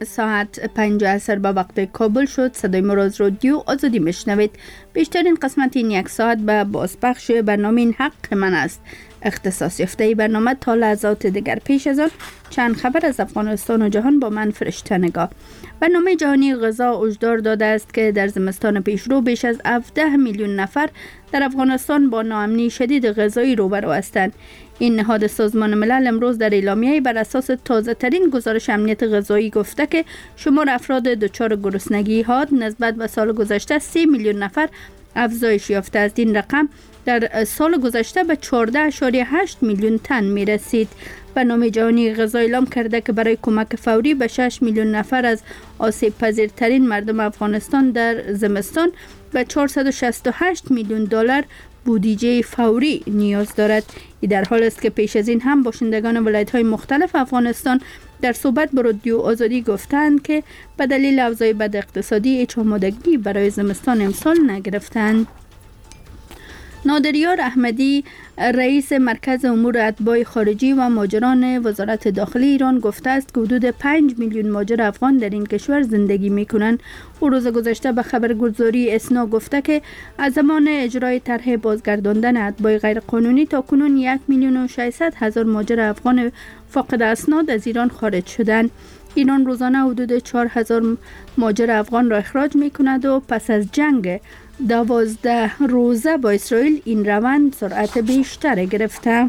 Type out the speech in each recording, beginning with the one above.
ساعت 5 به وقت کابل شد. صدای مراز رادیو آزادی میشنوید. بیشترین قسمت این یک ساعت به بازپخش برنامه این حق من است اختصاص یافته. برنامه تا لحظات دیگر. پیش از آن چند خبر از افغانستان و جهان با من فرشته نگاه. برنامه جهانی غذا هشدار داده است که در زمستان پیشرو بیش از 17 میلیون نفر در افغانستان با ناامنی شدید غذایی روبرو هستند. این نهاد سازمان ملل امروز در اعلامیه‌ای بر اساس تازه ترین گزارش امنیت غذایی گفته که شمار افراد دچار گرسنگی حاد نسبت به سال گذشته 3 میلیون نفر افزایش یافته است. این رقم در سال گذشته به 14.8 میلیون تن می رسید. برنامه جهانی غذا اعلام کرده که برای کمک فوری به 6 میلیون نفر از آسیب پذیرترین مردم افغانستان در زمستان به 468 میلیون دلار بودجه فوری نیاز دارد. این در حال است که پیش از این هم باشندگان ولایت‌های مختلف افغانستان در صحبت با رادیو آزادی گفتند که به دلیل اوضاع بد اقتصادی هیچ آمادگی برای زمستان امسال نگرفتند. نادریار احمدی رئیس مرکز امور اتباع خارجی و مهاجران وزارت داخلی ایران گفته است که حدود 5 میلیون مهاجر افغان در این کشور زندگی می‌کنند. او روز گذشته به خبرگزاری اسنا گفته که از زمان اجرای طرح بازگرداندن اتباع غیرقانونی تا کنون 1,600,000 مهاجر افغان فاقد اسناد از ایران خارج شدند. ایران روزانه حدود 4,000 مهاجر افغان را اخراج می‌کند و پس از جنگ 12 روزه با اسرائیل این روند سرعت بیشتر گرفته.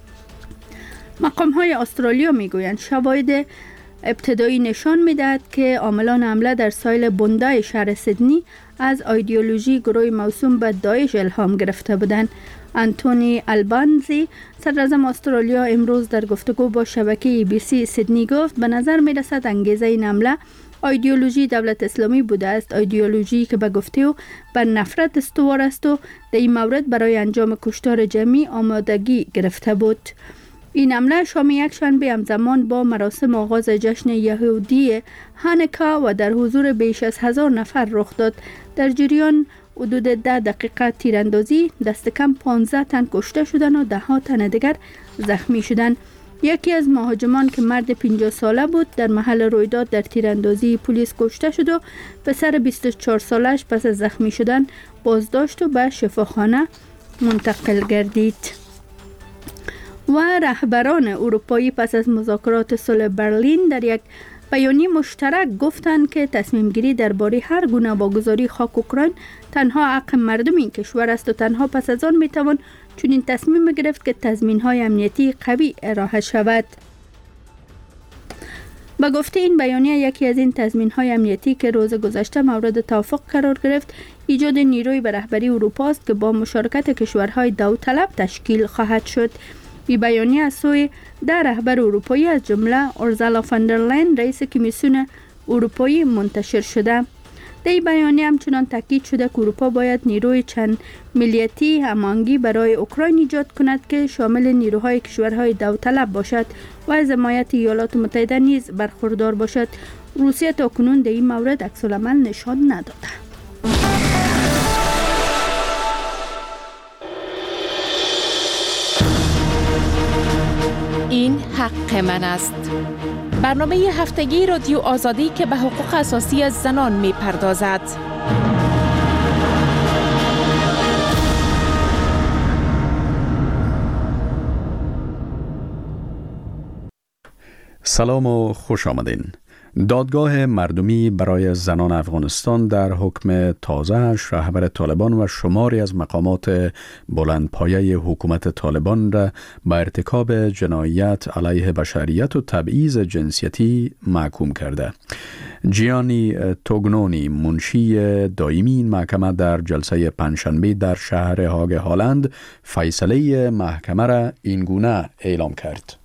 مقام‌های استرالیا میگویند شواهد ابتدایی نشان میدهد که عاملان حمله در ساحل بوندای شهر سیدنی از ایدئولوژی گروه موسوم به داعش الهام گرفته بودند. انتونی البانزی صدراعظم استرالیا امروز در گفتگو با شبکه ABC سیدنی گفت به نظر میرسد انگیزه این حمله ایدئولوژی دولت اسلامی بوده است، ایدئولوژی که به گفته او بر نفرت استوار است و در این مورد برای انجام کشتار جمعی آمادگی گرفته بود. این حمله شام یک شنبه همزمان با مراسم آغاز جشن یهودی هانوکا و در حضور بیش از 1000 نفر رخ داد. در جریان حدود 10 دقیقه تیراندازی دست کم 15 تن کشته شدند و 10 تن دیگر زخمی شدند. یکی از مهاجمان که مرد 50 ساله بود در محل رویداد در تیراندازی پلیس کشته شد و پسر 24 سالش پس از زخمی شدن بازداشت و به شفاخانه منتقل گردید. و رهبران اروپایی پس از مذاکرات صلح برلین در یک بیانیه مشترک گفتند که تصمیم گیری درباره هر گونه واگذاری خاک اوکراین تنها حق مردم این کشور است و تنها پس از آن میتوان چنین تصمیم گرفت که تضمین‌های امنیتی قوی ارائه شود. با گفته این بیانیه یکی از این تضمین‌های امنیتی که روز گذشته مورد توافق قرار گرفت ایجاد نیروی به رهبری اروپا است که با مشارکت کشورهای داوطلب تشکیل خواهد شد. این بیانیه از سوی 10 رهبر اروپایی از جمله اورسولا فاندرلاین رئیس کمیسیون اروپایی منتشر شده. در این بیانیه همچنان تاکید شده که اروپا باید نیروی چند ملیتی هماهنگی برای اوکراین ایجاد کند که شامل نیروهای کشورهای داوطلب باشد و از حمایت ایالات متحده نیز برخوردار باشد. روسیه تاکنون در این مورد عکس‌العمل نشان نداده. این حق من است. برنامه هفتگی رادیو آزادی که به حقوق اساسی از زنان می پردازد. سلام و خوش آمدین. دادگاه مردمی برای زنان افغانستان در حکم تازه‌اش رهبر طالبان و شماری از مقامات بلندپایه حکومت طالبان را به ارتکاب جنایت علیه بشریت و تبعیض جنسیتی محکوم کرده. جیانی توگنونی منشی دائمی این محکمه در جلسه پنجشنبه در شهر هاگ هالند فیصله محکمه را این گونه اعلام کرد.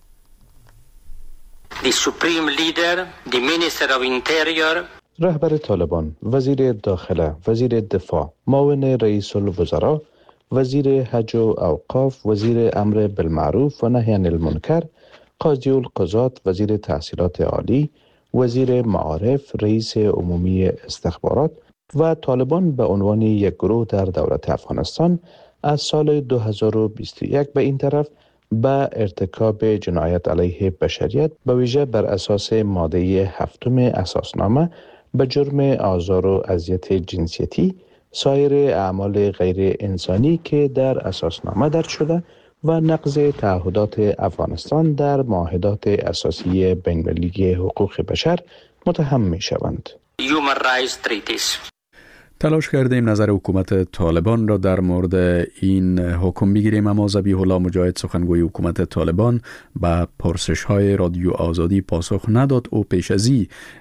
The Supreme Leader, the Minister of Interior, رهبر طالبان، وزیر داخله، وزیر دفاع، معاون رئیس الوزراء، وزیر حج و اوقاف، وزیر امر بالمعروف و نهی عن المنکر، قاضی القضات، وزیر تحصیلات عالی، وزیر معارف، رئیس عمومی استخبارات و طالبان به عنوان یک گروه در دولت افغانستان از سال 2021 به این طرف به ارتکاب جنایت علیه بشریت به ویژه بر اساس ماده 7 اساسنامه به جرم آزار و اذیت جنسیتی، سایر اعمال غیر انسانی که در اساسنامه درج شده و نقض تعهدات افغانستان در معاهدات اساسی بین‌المللی حقوق بشر متهم می شوند. Human Rights Treaties. تلاش کردیم نظر حکومت طالبان را در مورد این حکم بگیریم، اما ذبیح الله مجاهد سخنگوی حکومت طالبان به پرسش های رادیو آزادی پاسخ نداد. او پیش از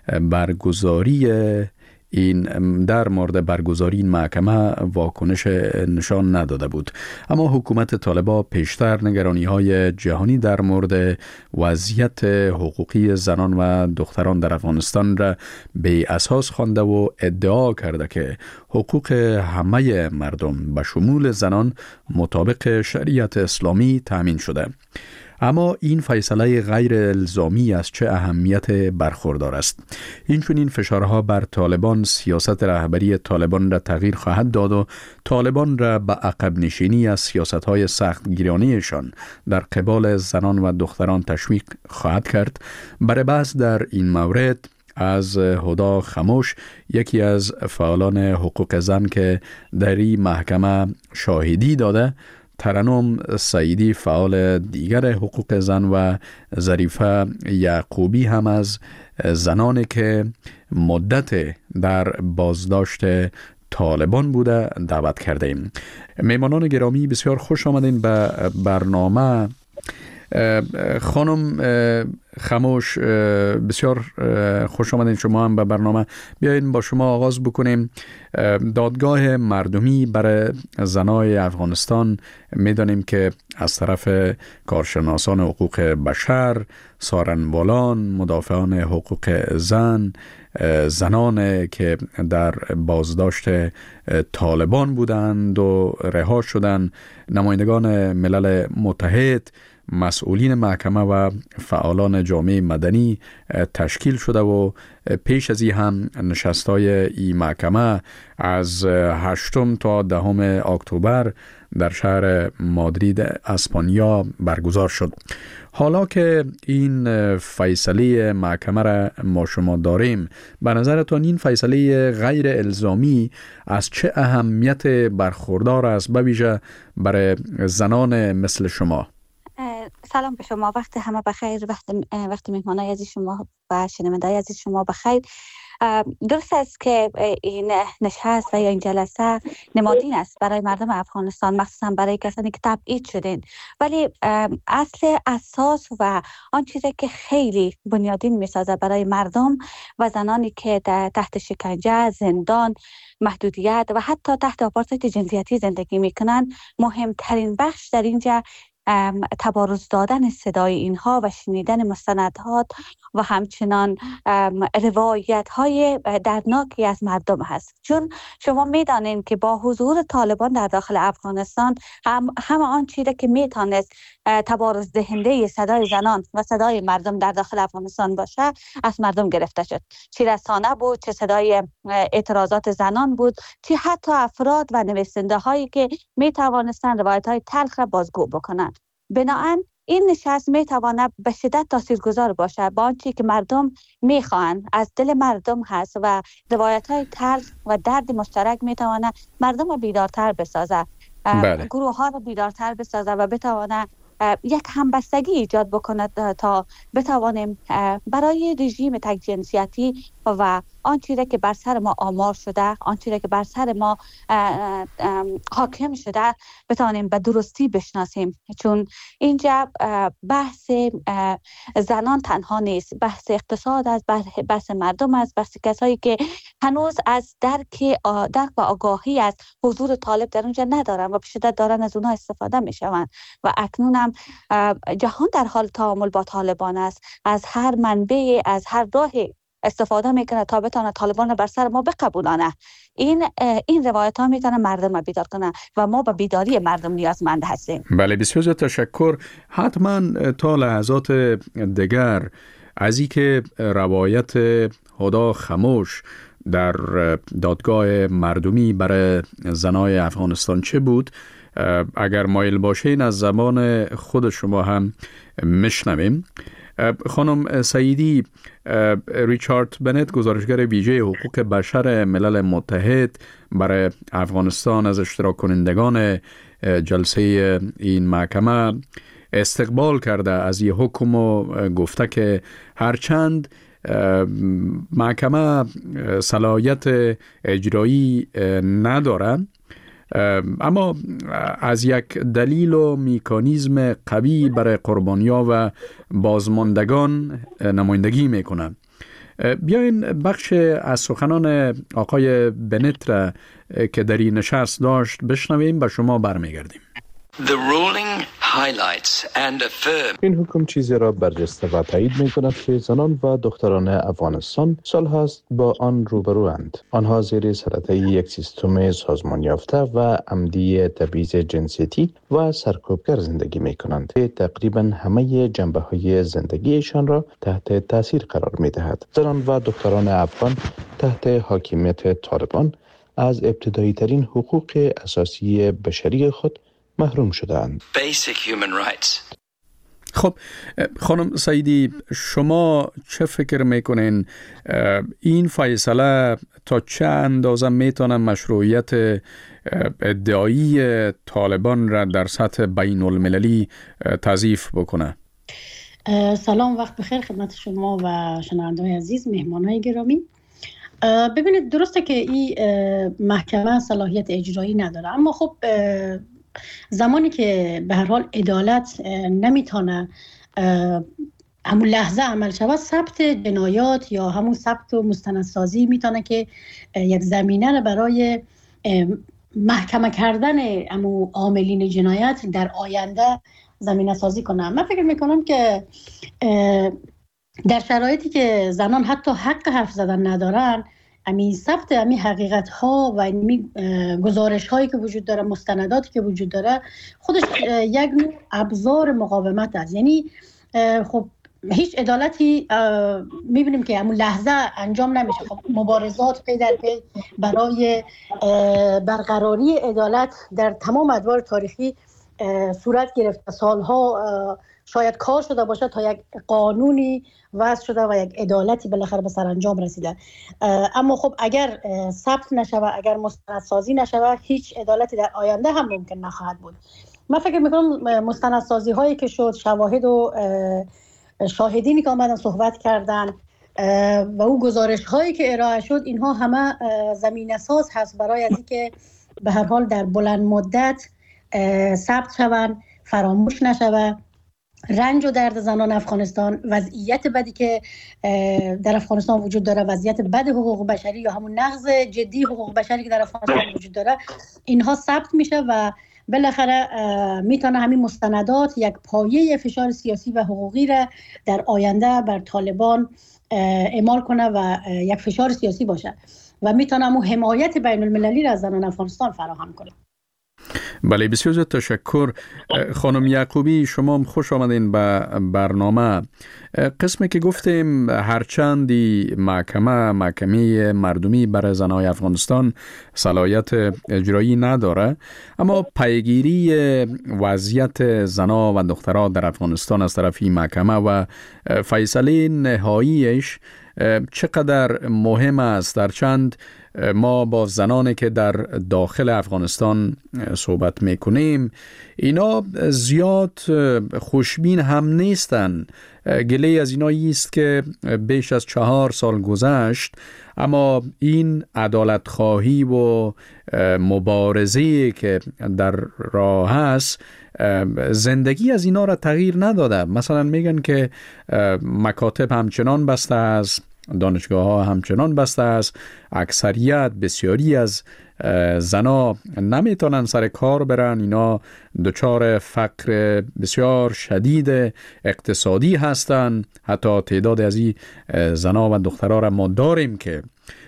در مورد برگزاری این محکمه واکنش نشان نداده بود. اما حکومت طالبان پیشتر نگرانی های جهانی در مورد وضعیت حقوقی زنان و دختران در افغانستان را به اساس خوانده و ادعا کرده که حقوق همه مردم به شمول زنان مطابق شریعت اسلامی تامین شده. اما این فیصله غیر الزامی از چه اهمیت برخوردار است؟ این چون این فشارها بر طالبان سیاست رهبری طالبان را تغییر خواهد داد و طالبان را به عقب نشینی از سیاست‌های سختگیرانه‌شان در قبال زنان و دختران تشویق خواهد کرد. برای بحث در این مورد از هدا خموش، یکی از فعالان حقوق زن که در این محکمه شاهدی داده، ترنم سعیدی فعال دیگر حقوق زن و ظریفه یعقوبی هم از زنانی که مدت در بازداشت طالبان بوده دعوت کرده ایم. میمانان گرامی بسیار خوش آمدین به برنامه. خانم خموش بسیار خوش آمدین شما هم به برنامه. بیایید با شما آغاز بکنیم. دادگاه مردمی برای زنای افغانستان میدانیم که از طرف کارشناسان حقوق بشر، سارنوالان، مدافعان حقوق زن، زنان که در بازداشت طالبان بودند و رها شدند، نمایندگان ملل متحد، مسئولین محکمه و فعالان جامعه مدنی تشکیل شده و پیش از این هم نشستای این محکمه از 8 تا 10 اکتبر در شهر مادرید اسپانیا برگزار شد. حالا که این فیصله محکمه را ما شما داریم، به نظرتان این فیصله غیر الزامی از چه اهمیت برخوردار است، به ویژه برای زنان مثل شما؟ سلام به شما، وقت همه بخیر، وقت مهمانای عزیز شما و شنونده‌های عزیز شما بخیر. درست است که این نشست و یا این جلسه نمادین است برای مردم افغانستان، مخصوصا برای کسانی که تبعید شدین، ولی اصل اساس و آن چیزی که خیلی بنیادین میسازه برای مردم و زنانی که تحت شکنجه، زندان، محدودیت و حتی تحت آپارتاید جنسیتی زندگی میکنن، مهمترین بخش در اینجا تبارز دادن صدای اینها و شنیدن مستندات و همچنان روایت های دردناکی از مردم هست. چون شما میدانید که با حضور طالبان در داخل افغانستان همه آن چیزی که میتونست تبارز دهنده صدای زنان و صدای مردم در داخل افغانستان باشه از مردم گرفته شد. چه رسانه بود، چه صدای اعتراضات زنان بود، چه حتی افراد و نویسنده هایی که میتوانستند روایت های تلخ را بازگو بکنند. بنابراین این نشست میتواند به شدت تاثیرگذار باشه با آنچه که مردم میخواهند، از دل مردم هست و روایت های تلخ و درد مشترک میتواند مردم را بیدارتر بسازه، گروه ها را بیدارتر بسازه و بتواند یک همبستگی ایجاد بکند تا بتوانیم برای رژیم تک جنسیتی و آن چیزی که بر سر ما آمار شده، آن چیزی که بر سر ما حاکم شده بتوانیم به درستی بشناسیم. چون اینجا بحث زنان تنها نیست، بحث اقتصاد است، بحث مردم است، بحث کسایی که هنوز از درک و آگاهی از حضور طالب در اونجا ندارن و به شدت دارن از اونها استفاده میشوند و اکنون هم جهان در حال تعامل با طالبان است، از هر منبع، از هر راهی استفاده میکنه تا بتونه طالبان رو بر سر ما بقبولانه. این روایت ها میتونه مردم رو بیدار کنه و ما به بیداری مردم نیازمند هستیم. بله، بسیار تشکر. حتما تا لحظات دیگر از اینکه روایت هدا خموش در دادگاه مردمی برای زنای افغانستان چه بود اگر مایل باشین از زبان خود شما هم میشنویم. خانم سعیدی، ریچارد بنت، گزارشگر ویژه حقوق بشر ملل متحد برای افغانستان، از اشتراک کنندگان جلسه این محکمه استقبال کرده از این حکم و گفته که هرچند محکمه صلاحیت اجرایی نداره، اما از یک دلیل و مکانیزم قوی برای قربانی‌ها و بازماندگان نمایندگی میکنه. بیاین بخش از سخنان آقای بنت را که در این نشست داشت بشنویم و شما برمیگردیم. این حکم چیزی را برجسته و تایید می کند که زنان و دختران افغانستان سال هاست با آن روبروند. آنها زیر سلطه یک سیستم سازمان یافته و عمدی تبعیض جنسیتی و سرکوبگر زندگی می کنند که تقریبا همه جنبه های زندگیشان را تحت تاثیر قرار می دهد. زنان و دختران افغان تحت حاکمیت طالبان از ابتدایی ترین حقوق اساسی بشری خود محروم شدند. خب خانم سعیدی، شما چه فکر میکنین این فیصله تا چه اندازه میتونه مشروعیت ادعایی طالبان را در سطح بین المللی تضعیف بکنه؟ سلام، وقت بخیر خدمت شما و شنونده‌های عزیز، مهمانای گرامی. ببینید، درسته که این محکمه صلاحیت اجرایی نداره، اما خب زمانی که به هر حال عدالت نمیتونه همون لحظه عمل شود، ثبت جنایات یا همون ثبت و مستندسازی میتونه که یک زمینه رو برای محکمه کردن همون عاملین جنایت در آینده زمینه سازی کنه. من فکر میکنم که در شرایطی که زنان حتی حق حرف زدن ندارن، امی ثبت امی حقیقت ها و امی گزارش هایی که وجود داره، مستنداتی که وجود داره، خودش یک نوع ابزار مقاومت است. یعنی خب هیچ عدالتی میبینیم که همون لحظه انجام نمیشه. خب مبارزات پی در پی برای برقراری عدالت در تمام ادوار تاریخی صورت گرفته، سالها شاید کار شده باشه تا یک قانونی وضع شده و یک عدالتی بالاخره به سرانجام رسیده. اما خب اگر ثبت نشود، اگر مستندسازی نشود، هیچ عدالتی در آینده هم ممکن نخواهد بود. من فکر میکنم مستندسازی هایی که شد، شواهد و شاهدینی که آمدن صحبت کردن و اون گزارش هایی که ارائه شد، اینها همه زمینه ساز هست برای از اینکه به هر حال در بلند مدت ثبت شوند، فراموش نشود رنج و درد زنان افغانستان، وضعیت بدی که در افغانستان وجود داره، وضعیت بد حقوق بشری یا همون نقض جدی حقوق بشری که در افغانستان وجود داره، اینها ثبت میشه و بالاخره میتونه همین مستندات یک پایه فشار سیاسی و حقوقی را در آینده بر طالبان اعمال کنه و یک فشار سیاسی باشه و میتونه همون حمایت بین المللی را از زنان افغانستان فراهم کنه. بله، بسیار زیاد تشکر. خانم یعقوبی، شما هم خوش آمدین به برنامه. قسمی که گفتیم هرچندی محکمه مردمی برای زنای افغانستان صلاحیت اجرایی نداره، اما پیگیری وضعیت زنا و دخترها در افغانستان از طرف محکمه و فیصله نهاییش چقدر مهم است. درچند ما با زنانی که در داخل افغانستان صحبت میکنیم، اینا زیاد خوشبین هم نیستن. گله از اینا است که بیش از 4 سال گذشت، اما این عدالت خواهی و مبارزه که در راه هست زندگی از اینا را تغییر نداده. مثلا میگن که مکاتب همچنان بسته است، دانشگاه ها همچنان بسته است، اکثریت بسیاری از زنا نمیتونن سر کار برن، اینا دچار فقر بسیار شدید اقتصادی هستن. حتی تعداد از این زنا و دخترها را ما داریم که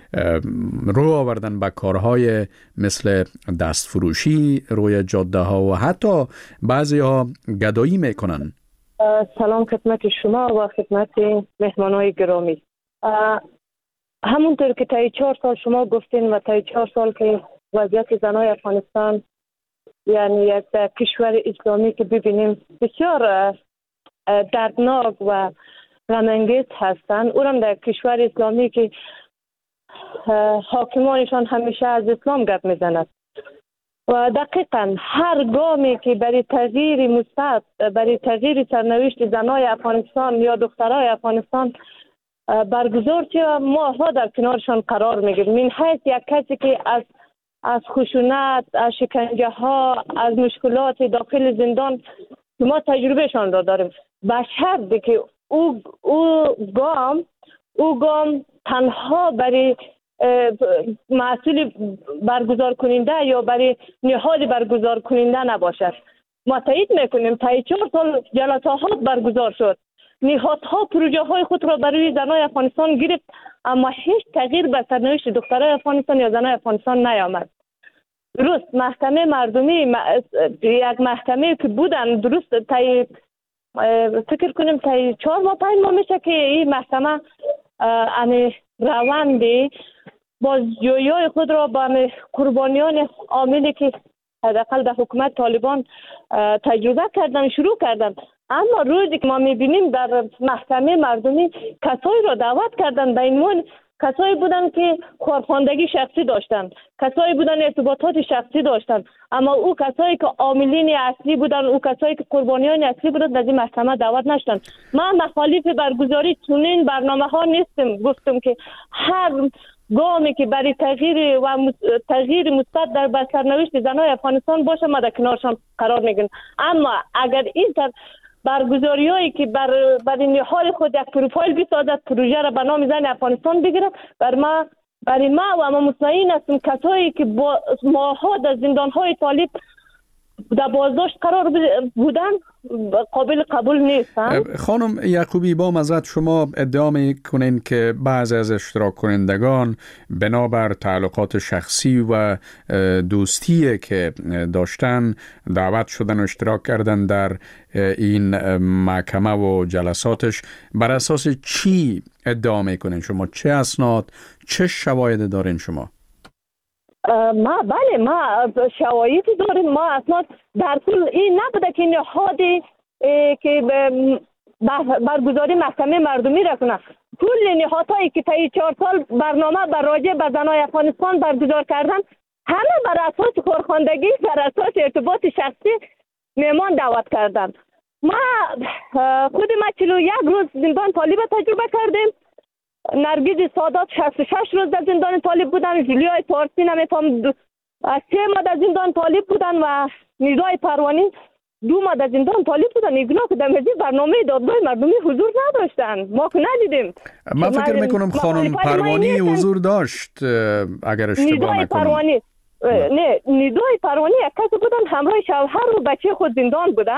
رو آوردن به کارهای مثل دستفروشی روی جاده ها و حتی بعضی ها گدایی میکنن. سلام خدمت شما و خدمت مهمانای گرامی. همونطور که تا 4 سال شما گفتین و تا 4 سال که وضعیت زنای افغانستان یعنی یک کشور اسلامی که ببینیم بسیار دردناک و غم‌انگیز هستند، اونم در کشور اسلامی که حاکمانشان همیشه از اسلام گپ میزند و دقیقا هر گامی که برای تغییر مثبت، برای تغییر سرنوشت زنای افغانستان یا دخترای افغانستان برگزار شد، ما ها در کنارشان قرار میگیریم. این حیث یک کسی که از خشونت، از شکنجه ها، از مشکلات داخل زندان ما تجربهشان را داریم، به شرطی که او گام تنها برای مسئول برگزار کننده یا برای نهاد برگزار کننده نباشد. ما تایید میکنیم تا 4 سال جلسات برگزار شد، نهادها پروژه های خود را برای زنای افغانستان گرفت، اما هیچ تغییر به سرنوشت دخترای افغانستان یا زنای افغانستان نیامد. درست محکمه مردمی یک محکمه که بودن، درست فکر کنیم تا 4 ماه 5 ماه میشه که این محکمه روندی بازجویی خود را به قربانیان عاملی که حداقل در حکومت طالبان تجربه کردن شروع کردن. اما روزی که ما میبینیم در محکمه مردمی کسایی را دعوت کردن، به این کسایی بودن که کارخواندگی شخصی داشتن، کسایی بودن ارتباطات شخصی داشتن، اما او کسایی که عاملین اصلی بودن، او کسایی که قربانیان اصلی بودن در این محکمه دعوت نشدن. من مخالف برگزاری چنین برنامه ها نیستم. گفتم که هر گامی که برای تغییر مثبت در سرنوشت زنای افغانستان باشه ما در کنارشان قرار میگیریم. اما اگر این برگزاری هایی که برای نهاد خود یک پروفایل بسازد، پروژه را به نام زن افغانستان بگیرد، برای ما و ما مطمئن هستیم کسایی که با ماها در زندان های طالب در بازداشت قرار بودن قابل قبول نیستن. خانم یعقوبی، با معذرت شما ادعا میکنین که بعضی از اشتراک کنندگان بنابر تعلقات شخصی و دوستی که داشتن دعوت شدن و اشتراک کردن در این محکمه و جلساتش. بر اساس چی ادعا میکنین شما؟ چه اسناد، چه شواهد دارین شما؟ ما شواهدی داریم. ما اسناد در طول این نبوده که نهادی که برگزاری محکمه مردمی را کنه، کل نهادهایی که تا 4 سال برنامه بر راجع به زنای افغانستان برگزار کردن همه بر اساس کارخواندگی، بر اساس ارتباط شخصی مهمان دعوت کردن. خود ما 41 روز زندان طالب تجربه کردیم. نرگس سادات 66 روز در زندان طالب بودن، جولیای پارسی نمیفهم 3 ماه در زندان طالب بودن و نیروی پروانی 2 ماه در زندان طالب بودن. اینا که در مجلس برنامه دادگاه مردمی حضور نداشتن، ما که ندیدیم. من فکر میکنم خانم پروانی حضور داشت اگر اشتباه نکنم. نه، نیروی پروانی یک کس بودن، همراه شوهر و بچه خود زندان بودن.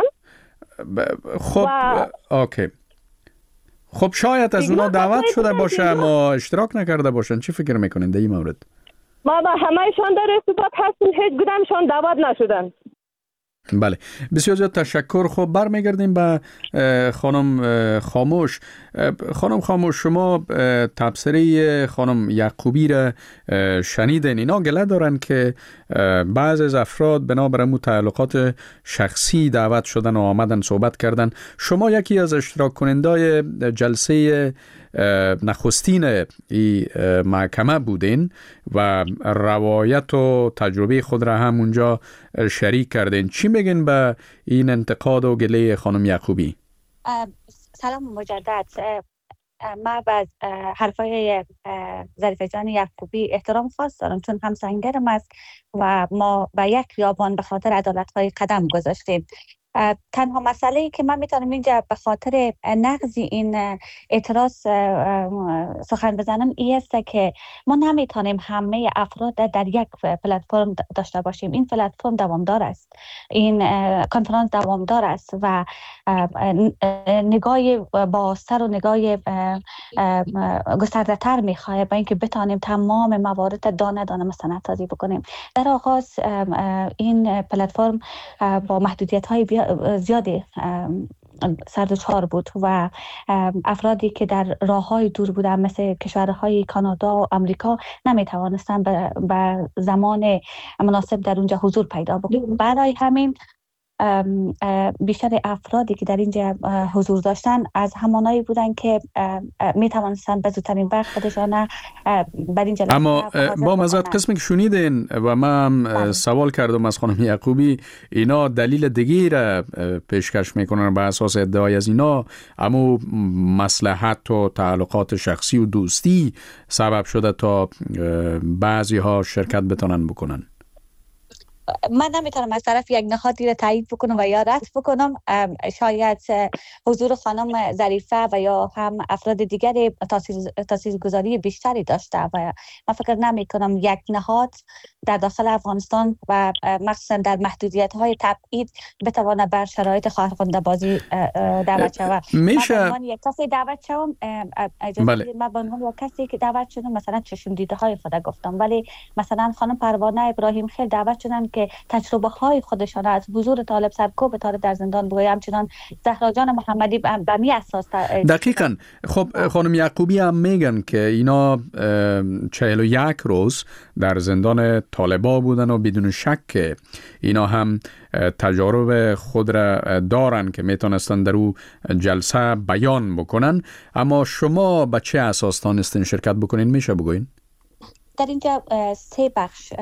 خب اوکی. خب شاید از اونا دعوت شده باشه اما اشتراک نکرده باشن. چی فکر میکنین در این مورد؟ ما با همه‌شان در ارتباط هستیم، هیچ کدامشان دعوت نشدن. بله، بسیار زیاد تشکر. خب برمیگردیم به خانم خاموش. خانم خاموش، شما تبصره خانم یعقوبی را شنیدین. اینا گله دارن که بعضی از افراد بنابر تعلقات شخصی دعوت شدن و آمدن صحبت کردن. شما یکی از اشتراک کنندای جلسه نخستین ای محکمه بودین و روایت و تجربه خود را هم اونجا شریک کردین. چی میگین به این انتقاد و گله خانم یعقوبی؟ سلام مجدد. من به حرفای ظریفه جان یعقوبی احترام خاص دارم، چون همسنگرم است و ما به یک خیابان به خاطر عدالت‌های قدم گذاشتیم. تنها مسئله‌ای که من میتونم اینجا به خاطر نقض این اعتراض سخن بزنم این است که ما نمیتونیم همه افراد در یک پلتفرم داشته باشیم. این پلتفرم دوامدار است، این کنفرانس دوامدار است و نگاه بازتر و نگاه گسترده تر میخواه با اینکه بتانیم تمام موارد دانه دانه مستندسازی بکنیم. در آغاز این پلتفرم با محدودیت های زیادی سردچار بود و افرادی که در راههای دور بودن مثل کشورهای کانادا و آمریکا نمیتوانستن به زمان مناسب در اونجا حضور پیدا بکنند. برای همین بیشتر افرادی که در اینجا حضور داشتن از همانایی بودن که می توانستن به زودترین وقت خودشان بر این جلسه. اما با مزد قسمی که شنیدین و من سوال کردم از خانم یعقوبی، اینا دلیل دیگه را پیشکش میکنن به اساس ادعای از اینا، اما مصلحت و تعلقات شخصی و دوستی سبب شده تا بعضی ها شرکت بتونن بکنن. من نمیتونم از طرف یک نهادی را تایید بکنم و یا رد بکنم. شاید حضور خانم ظریفه و یا هم افراد دیگری تاثیرگذاری بیشتری داشته و من فکر نمی کنم یک نهاد در داخل افغانستان و مخصوصا در محدودیت های تبعید بتوانه بر شرایط خواهرخوانده بازی دعوت شود. میشه من یک کسی دعوت شدم، من به عنوان یک کسی که دعوت شدم مثلا چشم دیده های خود گفتم، ولی مثلا خانم پروانه ابراهیم خیل دعوت شدن که تجربه های خودشان از حضور طالب سرکوب طالب در زندان بگویم. همچنان زهرا جان محمدی به می اساس. دقیقاً. خب خانم یعقوبی هم میگن که اینا 41 روز در زندان طالبا بودن و بدون شک اینا هم تجارب خود را دارن که میتونستن در او جلسه بیان بکنن. اما شما به چه اساس تانستین شرکت بکنین؟ میشه بگوین؟ در اینجا 3 بخش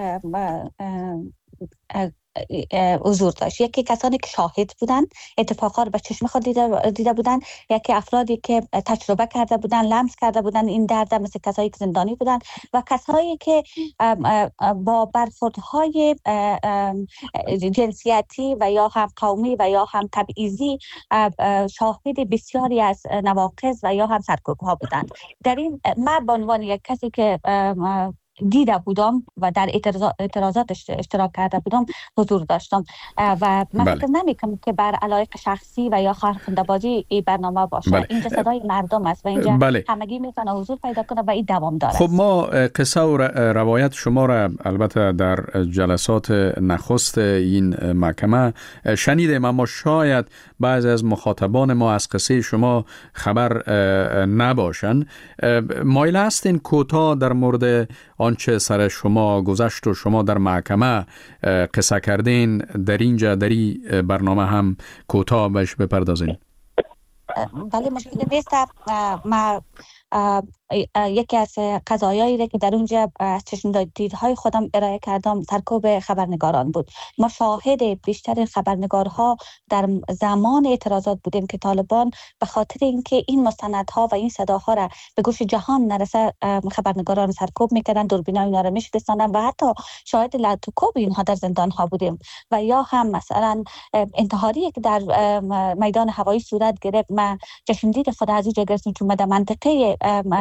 حضور داشت. یکی کسانی که شاهد بودن، اتفاقات رو به چشم خود دیده بودن، یکی افرادی که تجربه کرده بودن، لمس کرده بودن این درد، مثل کسایی که زندانی بودن و کسایی که با برخوردهای جنسیتی و یا هم قومی و یا هم تبعیضی شاهد بسیاری از نواقض و یا هم سرکوب‌ها بودن. در این من به عنوان یک کسی که دیده بودم و در اعتراضات اشتراک کرده بودم حضور داشتم و من فکر نمی‌کنم که بر علایق شخصی و یا خواهرخوانده بازی این برنامه باشه. اینجا صدای مردم است و اینجا همگی میتونه حضور پیدا کنه و این دوام داره. خب ما قصه و روایت شما را البته در جلسات نخست این محکمه شنیدیم، اما شاید بعضی از مخاطبان ما از قصه شما خبر نباشن. مایل هستین کوتاه در مورد آنچه سر شما گذشت و شما در محکمه قصه کردین در اینجا در این برنامه هم کوتاه بهش بپردازین؟ بله مشکل نیست. ما یکی از قضایایی که در اونجا چشم دیدهای خودم ارائه کردم سرکوب خبرنگاران بود. ما شاهد بیشتر خبرنگارها در زمان اعتراضات بودیم که طالبان به خاطر اینکه این مستندها و این صداها را به گوش جهان نرسه خبرنگاران سرکوب میکردن، دوربینای اینا را میشکستاندن و حتی شاهد لطوکوب اینها در زندان ها بودیم و یا هم مثلا انتحاری که در میدان هوایی صورت گرفت. من چشم دید خود از اینجا گرفتم چون در منطقه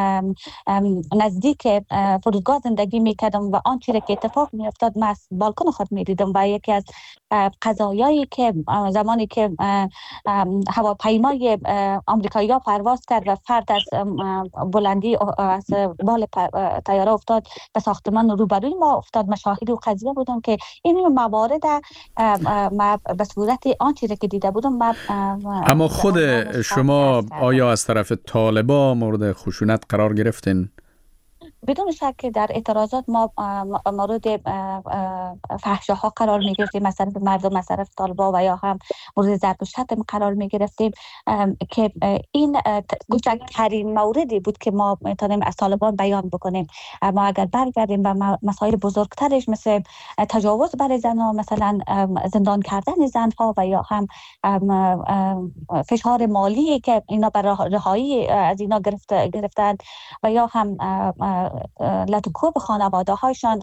نزدیک فرودگاه زندگی میکردم و آنچه که اتفاق میافتاد من از بالکن خود میدیدم و یکی از قضایایی که زمانی که هواپیمای آمریکایی ها پرواز کرد و فرد از بلندی از بال طیاره افتاد به ساختمان روبروی ما افتاد، مشاهد و قضیه بودم که این موارد ما به صورت آنچه که دیده بودم. اما خود شما آیا از طرف طالبان مورد خشونت قرار گرفتین؟ بدون شک در اعتراضات ما مورد فحشاها قرار می گرفتیم، مثلا به مردم از طرف طالبان و یا هم مورد ضرب و شتم قرار می گرفتیم که این کوچکترین موردی بود که ما میتونیم از طالبان بیان بکنیم. ما اگر برگردیم به مسائل بزرگترش مثل تجاوز بر زنها، مثلا زندان کردن زنها و یا هم فشار مالی که اینا برای رهایی از اینا گرفتن و یا هم لطوکوب خانواده هایشان،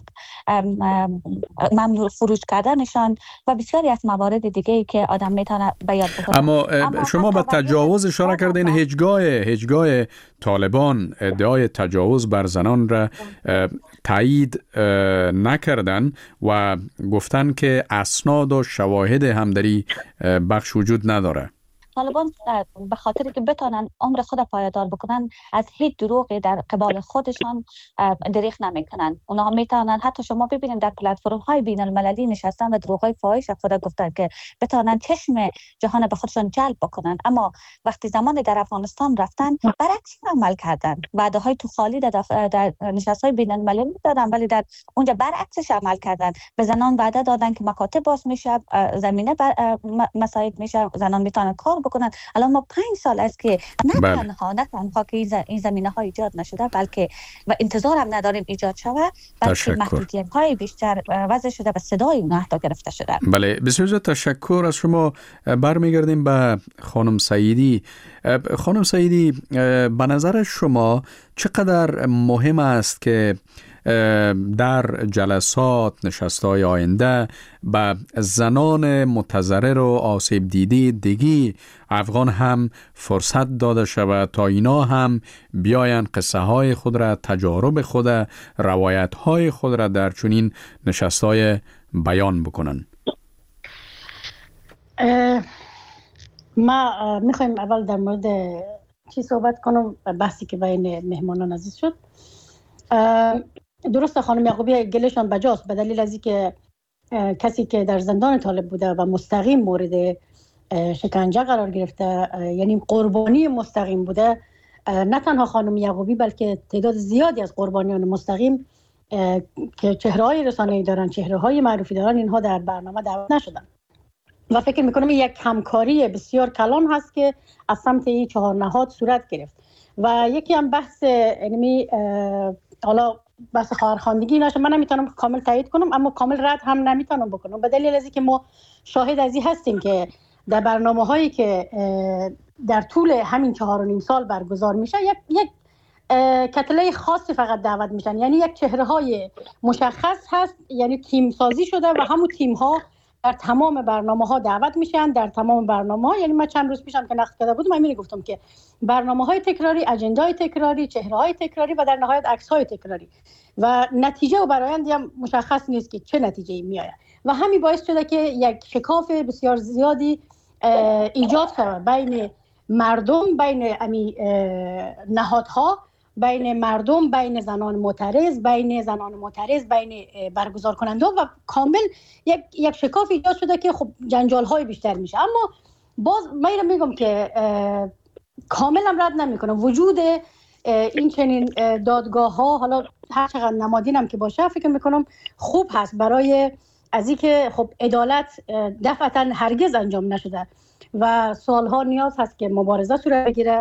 ممنوع فروش کردنشان و بسیاری از موارد دیگه که آدم میتونه بیان بکنه. اما شما به تجاوز اشاره کردین. هیچگاه طالبان ادعای تجاوز بر زنان را تایید نکردن و گفتن که اسناد و شواهد هم در این بخش وجود نداره. طالبان به خاطر که بتونن عمر خود پایدار بکنن از هیچ دروغی در قبال خودشان دریغ نمیکنن. اونها میتونن، حتی شما ببینید در پلتفرم های بین المللی نشستن و دروغ های فاحش خود گفتن که بتونن چشم جهان به خودشان جلب بکنن، اما وقتی زمان در افغانستان رفتن برعکس عمل کردن. وعده های تو خالی در نشست های بین المللی دادن، ولی در اونجا برعکسش عمل کردن. به زنان وعده دادن که مکاتب باز میشه، زمینه مساعد میشه، زنان میتونن کار بکنن. الان ما 5 سال است که نه تنها که این زمینه ها ایجاد نشده، بلکه و انتظار هم نداریم ایجاد شود، بلکه محدودیت های بیشتر وضع شده و صدای اونها حتی گرفته شده. بله، بسیار تشکر از شما. برمیگردیم به خانم سعیدی. خانم سعیدی، به نظر شما چقدر مهم است که در جلسات نشست‌های آینده به زنان متضرر و آسیب دیده افغان هم فرصت داده شود تا اینا هم بیاین قصه های خود را، تجارب خود، روایت های خود را در چنین نشست‌های بیان بکنن؟ ما میخوایم اول در مورد چی صحبت کنم، بحثی که بین مهمانان عزیز شد. درسته خانم یعقوبی گلشان بجاست، به دلیل از اینکه کسی که در زندان طالب بوده و مستقیم مورد شکنجه قرار گرفته، یعنی قربانی مستقیم بوده، نه تنها خانم یعقوبی بلکه تعداد زیادی از قربانیان مستقیم که چهره‌های رسانه‌ای دارن، چهره‌های معروفی دارن، اینها در برنامه دعوت نشدن. و فکر میکنم یک همکاری بسیار کلان هست که از سمت این 4 نهاد صورت گرفت. و یکی هم بحث علمی، حالا بحث خواهرخواندگی نشه، من نمیتونم کامل تایید کنم اما کامل رد هم نمیتونم بکنم، به دلیل از اینکه ما شاهد از این هستیم که در برنامه‌هایی که در طول همین 4.5 سال برگزار میشه یک کتله خاصی فقط دعوت میشن، یعنی یک چهره‌های مشخص هست، یعنی تیم سازی شده و همون تیم ها در تمام برنامه‌ها دعوت میشن. در تمام برنامه‌ها، یعنی من چند روز پیشم که نقد کرده بودم من گفتم که برنامه‌های تکراری، اجندای تکراری، چهره‌های تکراری و در نهایت عکس‌های تکراری و نتیجه و برآیندی هم مشخص نیست که چه نتیجه‌ای میآید و همین باعث شده که یک شکاف بسیار زیادی ایجاد شود بین مردم، بین نهادها، بین مردم، بین زنان معترض، بین برگزار کننده و کامل یک شکاف ایجاد شده که خب جنجال های بیشتر میشه. اما باز من میگم که کامل هم رد نمیکنم وجود این چنین دادگاه ها، حالا هر چقدر نمادین هم که باشه، فکر میکنم خوب هست برای از اینکه خب عدالت دفعتا هرگز انجام نشده و سالها نیاز هست که مبارزه صورت بگیره،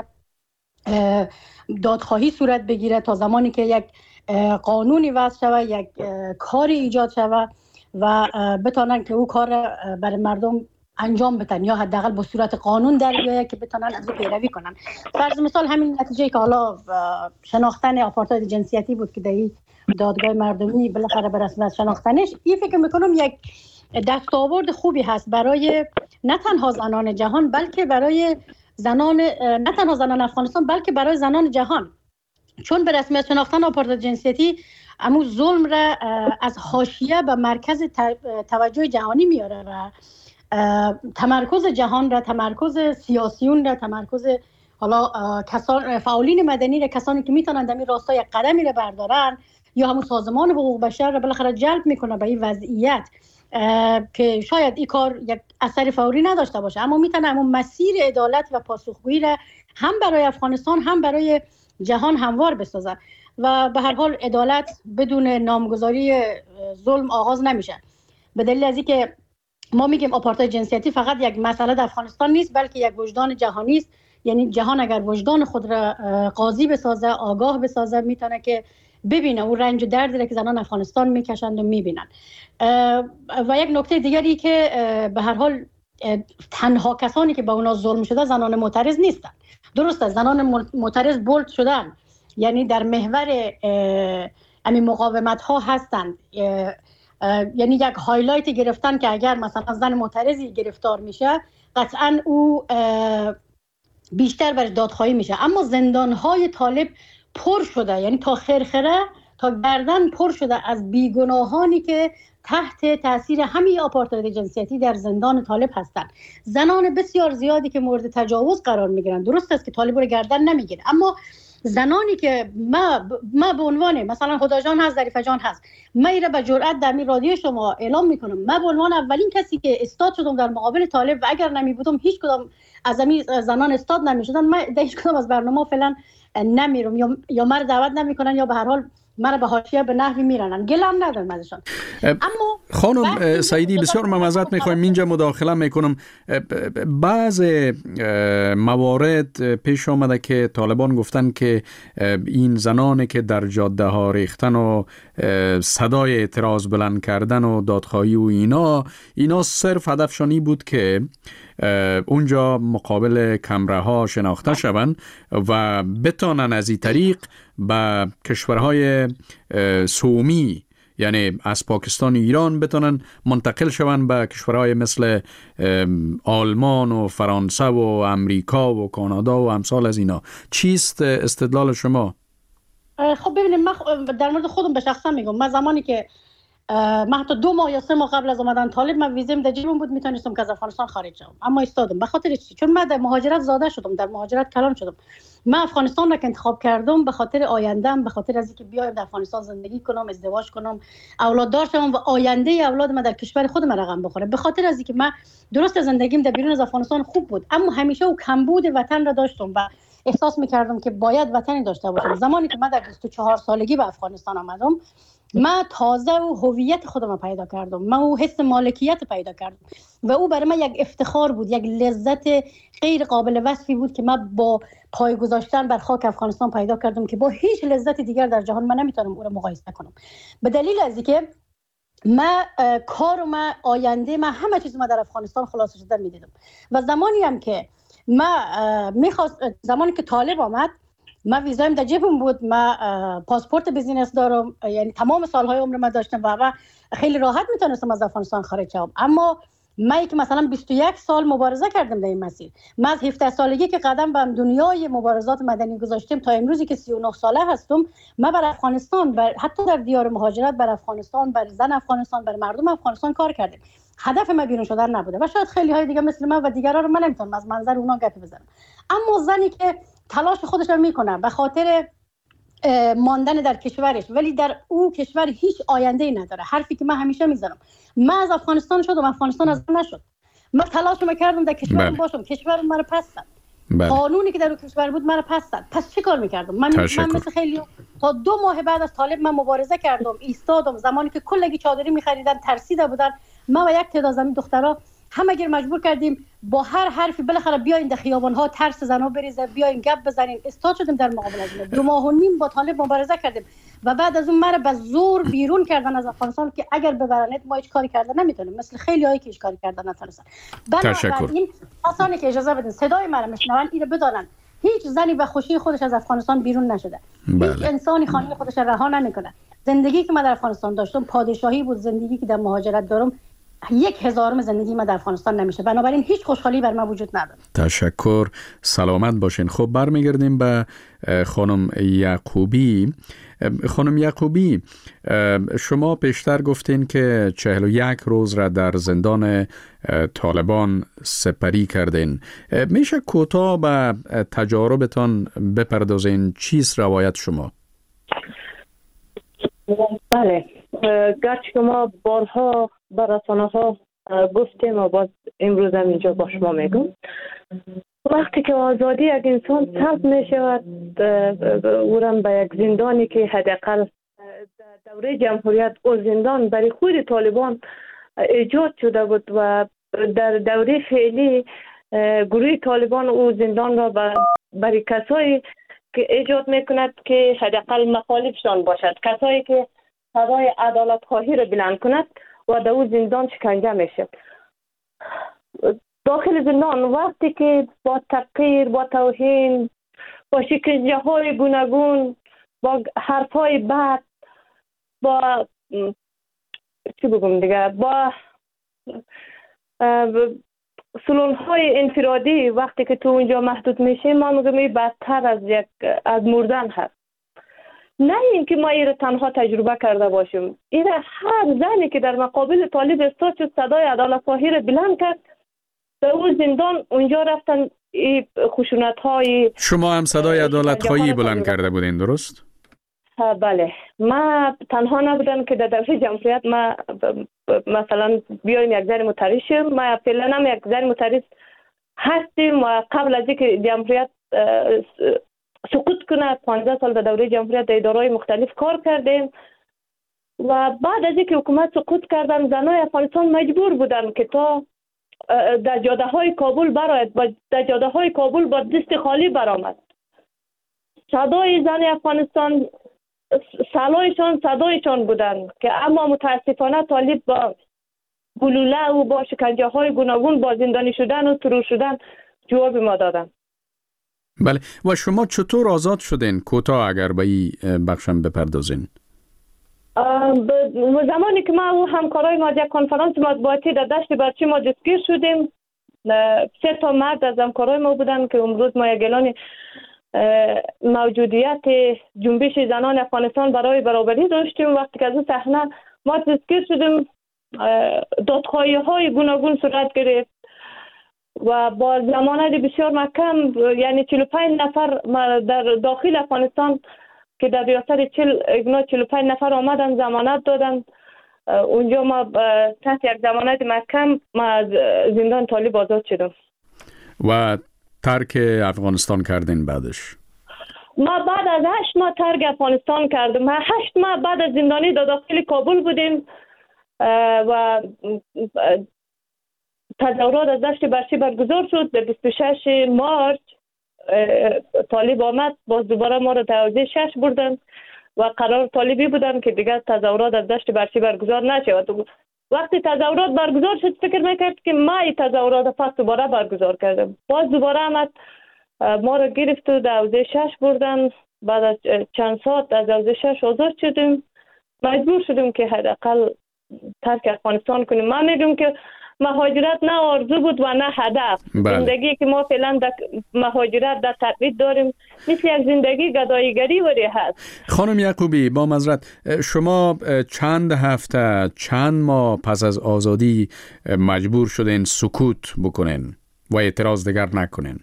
دادخواهی صورت بگیره تا زمانی که یک قانونی وضع شود، یک کاری ایجاد شود و بتونن که او کار برای مردم انجام بدن یا حداقل با صورت قانون در بیاید که بتونن از او پیروی کنن. فرض مثال همین نتیجه که حالا شناختن آپارتاید جنسیتی بود که در این دادگاه مردمی بالاخره به رسمیت شناختنش، این فکر میکنم یک دستاورد خوبی هست برای نه تنها زنان جهان بلکه برای نه تنها زنان افغانستان بلکه برای زنان جهان، چون به رسمیت شناختن آپارتاید جنسیتی امو ظلم را از حاشیه به مرکز توجه جهانی میاره و تمرکز جهان را، تمرکز سیاسیون را، تمرکز حالا کسان فعالین مدنی را، کسانی که میتونن در این راستا یک قدمی را بردارن یا همون سازمان حقوق بشر را بالاخره جلب میکنه به این وضعیت که شاید این کار یک اثر فوری نداشته باشه اما میتونه همون مسیر عدالت و پاسخگویی را هم برای افغانستان هم برای جهان هموار بسازه و به هر حال عدالت بدون نامگذاری ظلم آغاز نمیشه. به دلیل از اینکه ما میگیم آپارتاید جنسیتی فقط یک مسئله در افغانستان نیست بلکه یک وجدان جهانی است، یعنی جهان اگر وجدان خود را قاضی بسازه، آگاه بسازه، میتونه که ببینه اون رنج و دردی که زنان افغانستان میکشند و میبینن. و یک نکته دیگری که به هر حال تنها کسانی که به اونا ظلم شده زنان معترض نیستن. درسته زنان معترض بولد شدن، یعنی در محور همین مقاومت ها هستند، یعنی یک هایلایت گرفتن که اگر مثلا زن معترضی گرفتار میشه قطعا او بیشتر برش دادخواهی میشه. اما زندان های طالب پر شده، یعنی تا خرخره تا گردن پر شده از بیگناهانی که تحت تاثیر همین آپارتاید جنسیتی در زندان طالب هستند. زنان بسیار زیادی که مورد تجاوز قرار میگیرند. درست است که طالب رو گردن نمیگیره، اما زنانی که ما به عنوان مثلا هدی جان هست، ظریفه جان هست، من ایره به جرئت در این رادیو شما اعلام میکنم، من به عنوان اولین کسی که استاد شدم در مقابل طالب و اگر نمی بودم هیچ کدام از این زنان استاد نمیشدن. من در هیچ کدام از برنامه فعلا نمیرم، یا مرا دعوت نمیکنن یا به هر حال مرا به حاشیه به نحوی میرنن. گلم ندارم ازشان. اما خانم سعیدی بسیار معذرت میخوایم اینجا مداخله میکنم. بعض موارد پیش آمده که طالبان گفتن که این زنانی که در جاده ها ریختن و صدای اعتراض بلند کردن و دادخواهی و اینا صرف هدفشانی بود که اونجا مقابل کمره ها شناخته شوند و بتانن از این طریق به کشورهای سومی، یعنی از پاکستان و ایران، بتونن منتقل شوند به کشورهای مثل آلمان و فرانسه و امریکا و کانادا و امثال از اینا. چیست استدلال شما؟ خب ببینید، من در مورد خودم به شخصا میگم، من زمانی که من حتی 2 ماه یا 3 ماه قبل از اومدن طالب من ویزم در جیبم بود، میتونستم که از افغانستان خارج شم، اما ایستادم. به خاطر چی؟ چون من در مهاجرت زاده شدم، در مهاجرت کلان شدم. من افغانستان را که انتخاب کردم به خاطر آینده‌ام، به خاطر از اینکه بیایم در افغانستان زندگی کنم، ازدواج کنم، اولاد دار شوم و آینده اولاد من در کشور خودم رقم بخوره. به خاطر از اینکه من درست زندگیم در بیرون از افغانستان خوب بود، اما همیشه او کمبود وطن را داشتم و احساس می‌کردم که باید وطنی داشته باشم. زمانی که من در 24 سالگی به افغانستان آمدم، من تازه و هویت خودم رو پیدا کردم، من او حس مالکیت پیدا کردم و او برای من یک افتخار بود، یک لذت غیر قابل وصفی بود که من با پای گذاشتن بر خاک افغانستان پیدا کردم که با هیچ لذت دیگر در جهان من نمیتونم او رو مقایسه کنم. به دلیل از اینکه من کارم، آینده من، همه چیز من در افغانستان خلاصه شده میدیدم. و زمانی هم که من زمانی که طالب آمد، من ویزایم در جیبم بود، من پاسپورت بیزینس دارم، یعنی تمام سالهای عمر من داشتم و خیلی راحت میتونستم از افغانستان خارج شم. اما من که مثلا 21 سال مبارزه کردم در این مسیر، من از 17 سالگی که قدم به دنیای مبارزات مدنی گذاشتم تا امروزی که 39 ساله هستم، من بر افغانستان، حتی در دیار مهاجرت بر افغانستان، بر زن افغانستان، بر مردم افغانستان کار کردم. هدف من بیرون شدن نبوده و شاید خیلی های دیگه مثل من و دیگران رو من نمیتونم از منظر اونا گپ بزنم. اما زنی که تلاش خودش رو میکنه به خاطر ماندن در کشورش ولی در او کشور هیچ آینده‌ای نداره، حرفی که من همیشه میزنم، من از افغانستان شدم، افغانستان از من نشد. من تلاش میکردم در کشورم باشم، کشورم مرا پس زد. قانونی که در اون کشور بود مرا پس زد. پس چه کار میکردم؟ من مثل خیلی تا 2 ماه بعد از طالب من مبارزه کردم، ایستادم. زمانی که کلگی چادری میخریدن، ترسیده بودن، من و یک تعداد زمین دخترها همه مجبور کردیم با هر حرفی بالاخره بیاین در خیابان‌ها ترس زنا بریزه، بیاین گپ بزنین. استاد شدیم در مقابل از اون. 2 ماه و نیم با طالب مبارزه کردیم و بعد از اون مرا به زور بیرون کردن از افغانستان که اگر ببرنت ما هیچ کاری کردن نمیتونیم، مثل خیلیایی که هیچ کاری کردن نتونستن. این آسانه که اجازه بدین صدای مرا میشنون، اینو بدانن هیچ زنی به خوشی خودش از افغانستان بیرون نشده. هیچ انسانی خانه خودش رها نمیکنه. زندگی که من در افغانستان داشتم پادشاهی بود، زندگی که در مهاجرت دارم 1000 زندگی من در افغانستان نمیشه، بنابراین هیچ خوشحالی بر من وجود نداره. تشکر، سلامت باشین. خب برمیگردیم به خانم یعقوبی. خانم یعقوبی، شما پیشتر گفتین که 41 روز را در زندان طالبان سپری کردین. میشه کوتاه به تجاربتان بپردازین؟ چیست روایت شما؟ بله، گرچه که ما بارها به رسانه‌ها گفتیم و باز امروز هم اینجا با شما میگم، وقتی که آزادی یک انسان سلب می شود، اونم به یک زندانی که حداقل دوره جمهوریت او زندان برای خود طالبان ایجاد شده بود و در دوره فعلی گروه طالبان او زندان را برای کسایی که ایجاد میکند که حداقل مخالفشان باشد، کسایی که صدای عدالت خواهی را بلند کند و در او زندان شکنجه میشد. داخل زندان وقتی که با تحقیر، با توهین، با شکنجه های گوناگون، با حرف های بد، با چی بگم دیگه، با سلول های انفرادی، وقتی که تو اونجا محدود میشه، ما میگم بدتر از مردن هست. نه اینکه ما این تنها تجربه کرده باشیم، این هر زنی که در مقابل طالب ایستاد شد صدای عدالت خواهی را بلند کرد، در اون زندان اونجا رفتن خشونت های. شما هم صدای عدالت خواهی بلند کرده بودین، درست؟ بله، ما تنها نبودم که در دوره جمهوریت ما مثلا بیایم یک زن معترض شیم. ما فعلا هم یک زن معترض هستیم و قبل از اینکه جمهوریت سقوط کنه 15 سال در دوره جمهوریت در اداره‌های مختلف کار کردیم و بعد از اینکه حکومت سقوط کردن زنای افغانستان مجبور بودن که تا در جاده های کابل برآید و در جاده های کابل با دست خالی برآمد. صدای زن افغانستان صدایشان بودن که اما متاسفانه طالب با گلوله و با شکنجه های گوناگون با زندانی شدن و ترور شدن جواب ما دادن. بله، و شما چطور آزاد شدین؟ کوتاه اگر به این بخشم بپردازین. زمانی که ما و همکارای ما یک کنفرانس مطبوعاتی در دشت برچی ما دستگیر شدیم، 3 تا مرد از همکارای ما بودن که امروز ما یک اعلان موجودیت جنبش زنان افغانستان برای برابری داشتیم. وقتی که از اون صحنه ما دستگیر شدیم، دادخواهی های گوناگون صورت گرفت و با ضمانت بسیار محکم، یعنی 45 نفر در داخل افغانستان که در ریاست 45 نفر آمدن ضمانت دادن. اونجا ما تحت یک ضمانت محکم ما از زندان طالب آزاد شدم. و ترک افغانستان کردین بعدش؟ ما بعد از 8 ماه ترک افغانستان کردم. 8 ماه بعد از زندانی در داخل کابل بودیم و تظاهرات از دشت برچی برگزار شد. در 26 مارچ طالب آمد، باز دوباره ما رو توضیح 6 بردن و قرار طالبی بودن که دیگه تظاهرات از دشت برچی برگزار نشود. وقتی تظاهرات برگزار شد فکر میکرد که ما این تظاهرات پس دوباره برگزار کردم. باز دوباره آمد ما رو گرفت و در حوزه 6 بردن. بعد از چند ساعت از حوزه 6 آزاد شدیم. مجبور شدیم که حداقل ترک افغانستان کنیم. من میگم که مهاجرت نه آرزو بود و نه هدف. زندگی که ما فعلا در مهاجرت در تقلید داریم مثل یک زندگی گداییگری وری هست. خانم یعقوبی، با معذرت، شما چند هفته چند ماه پس از آزادی مجبور شدین سکوت بکنین و اعتراض دیگر نکنین؟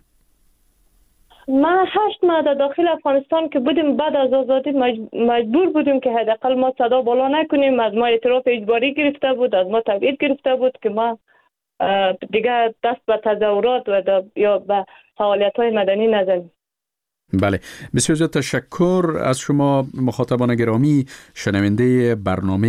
ما 8 ماه در داخل افغانستان که بودیم، بعد از آزادی مجبور بودیم که حداقل ما صدا بالا نکنیم. از ما اعتراف اجباری گرفته بود، از ما تبعید گرفته بود که ما دیگه دست به تظاهرات و یا به فعالیت‌های مدنی نزنیم. بله، بسیار زیاد تشکر از شما مخاطبان گرامی. شنونده برنامه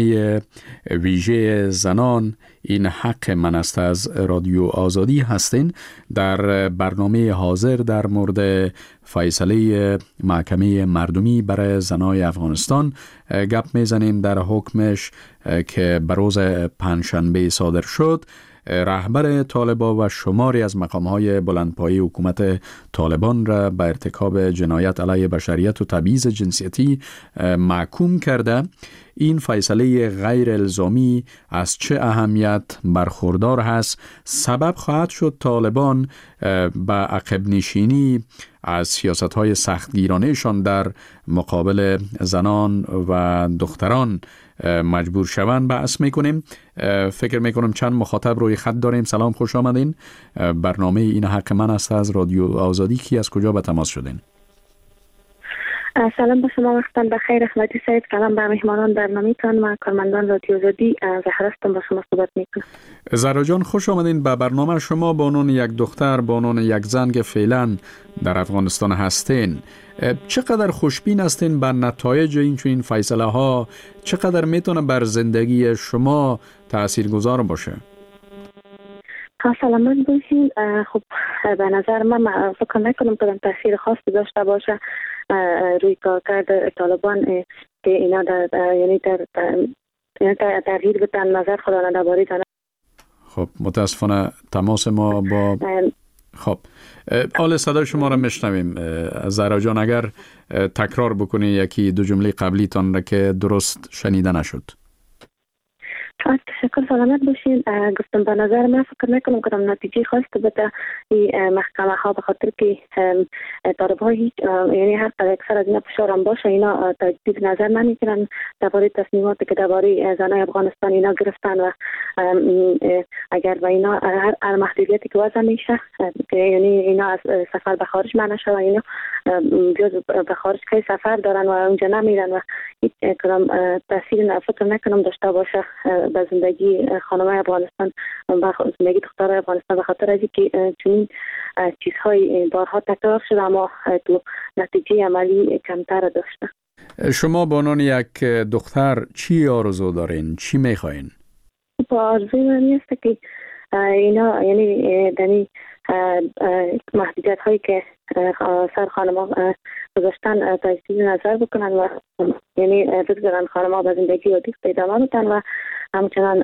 ویژه زنان این حق من است از رادیو آزادی هستین. در برنامه حاضر در مورد فیصله محکمه مردمی برای زنای افغانستان گپ میزنیم. در حکمش که بروز پنجشنبه صادر شد، رهبر طالبان و شماری از مقام‌های بلندپایه حکومت طالبان را به ارتکاب جنایت علیه بشریت و تبعیض جنسیتی محکوم کرده. این فیصله غیر الزامی از چه اهمیت برخوردار هست؟ سبب خواهد شد طالبان به عقب نشینی از سیاست‌های سختگیرانه‌شان در مقابل زنان و دختران مجبور شوند بحث میکنیم. فکر میکنم چند مخاطب روی خط داریم. سلام، خوش آمدین. برنامه این حق من است از رادیو آزادی. کی از کجا به تماس شدین؟ سلام به شما، وقتتان بخیر. احمدی سعید. سلام به مهمانان برنامه‌تان. ما کارمندان رادیو آزادی زهرا هستم، با شما صحبت میکنم. زهرا جان، خوش آمدین به برنامه. شما به عنوان یک دختر، به عنوان یک زن که فعلا در افغانستان هستین، چقدر خوشبین هستین به نتایج این فیصله ها؟ چقدر میتونه بر زندگی شما تاثیرگذار باشه؟ سلامت باشین. خب به نظر من فکر نکنم که تاثیر خاصی داشته باشه روی کارکرد طالبان که اینا یعنی تغییر بدن نظر خودشان درباره زنان. خب متاسفانه تماس ما با خب حال صدای شما را میشنویم. زهرا جان، اگر تکرار بکنی یکی دو جمله قبلی تان را که درست شنیده نشد. تشکر، سلامت باشین. گفتم به نظر من فکر نکنم که نتیجه خواست بده این محکمه ها، به خاطر که طالب ها هیچ یعنی هر اکثر از اینا فشار هم باشه اینا تجدید نظر نمیکنن درباره تصمیماتی که درباره زنای افغانستان اینا گرفتن و اگر به اینا هر محدودیتی که وضع میشه یعنی اینا از سفر به خارج منع شده، اینا جز به خارج که سفر دارن و اونجا نمیرن و هیچ کدام تاثیر فکر نکنم داشته باشه به زندگی خانم‌های افغانستان و زندگی دخترای افغانستان، به خاطر از اینکه چنین چیزهای بارها تکرار شده اما تو نتیجه عملی کمتر داشته. شما به عنوان یک دختر چی آرزو دارین؟ چی میخواین؟ آرزوی من است که اینا یعنی دنی محدودیت هایی که سر خانم‌ها گذاشتن تجدید نظر بکنن و یعنی بگذارن خانم‌ها به زندگی عادی ادامه بدن و همچنان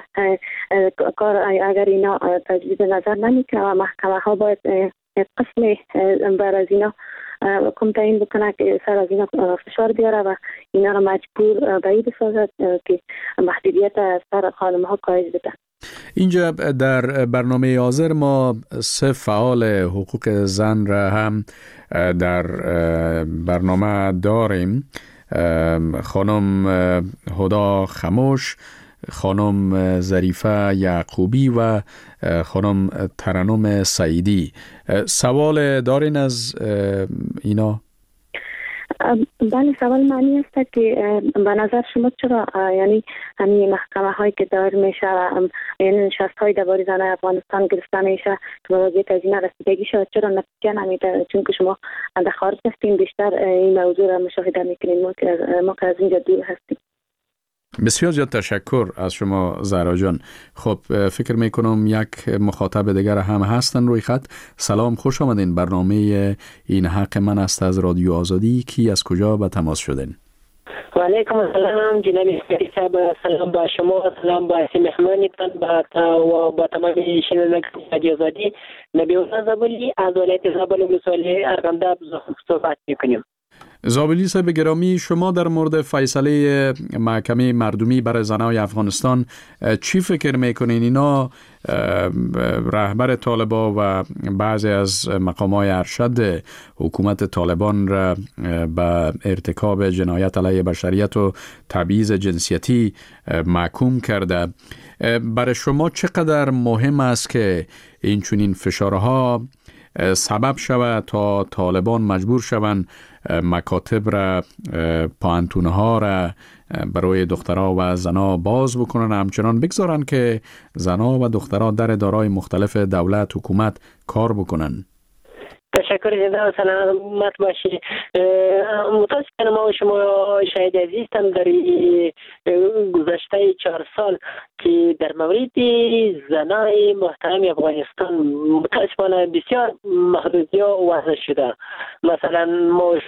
اگر اینا تجدید نظر نمیکنه و محکمه ها باید قسم بر از اینا حکم تعیین بکنه که سر از اینا فشار بیاره و اینا را مجبور به این بسازد که محدودیت سر خانم‌ها کاهش بده. اینجا در برنامه حاضر ما 3 فعال حقوق زن را هم در برنامه داریم. خانم هدا خموش، خانم ظریفه یعقوبی و خانم ترنم سعیدی. سوال دارین از اینا؟ بله، سوال معنی است که به نظر شما چرا یعنی همین محکمه هایی که دایر میشه یعنی نشست های درباره زنای افغانستان گرفته میشه که موضوع از اینا رسیدگی شد چرا نتیجه نمیده؟ چون که شما در خارج هستین بیشتر این موضوع را مشاهده میکنین، ما که از اینجا دور هستیم. بسیار زیاد تشکر از شما زهرا جان. خب فکر میکنم یک مخاطب دیگر هم هستن روی خط. سلام، خوش آمدین. برنامه این حق من است از رادیو آزادی. کی از کجا به تماس شدین؟ و علیکم السلام جناب اسکری صاحب، سلام با شما، سلام با مهمانتان و با تمام شنوندگان رادیو آزادی. نبی الله زابلی از ولایت زابل ولسوالی ارغنداب صحبت میکنیم. زابلی صاحب گرامی، شما در مورد فیصله محکمه مردمی برای زنای افغانستان چی فکر میکنین؟ اینا رهبر طالبان و بعضی از مقامات ارشد حکومت طالبان را به ارتکاب جنایت علیه بشریت و تبعیض جنسیتی محکوم کرده. برای شما چقدر مهم است که این چنین فشارها سبب شود تا طالبان مجبور شوند مکاتب را، پانتونها را برای دخترها و زنها باز بکنن، همچنان بگذارن که زنها و دخترها در ادارات مختلف دولت حکومت کار بکنن؟ تشکر جدا، سلامت باشی. متاسفانه ما و شما شاهد عزیزم در گذشته 4 سال که در مورد زنای محترم افغانستان متاسفانه بسیار محدودیت وضع شده. مثلا ما و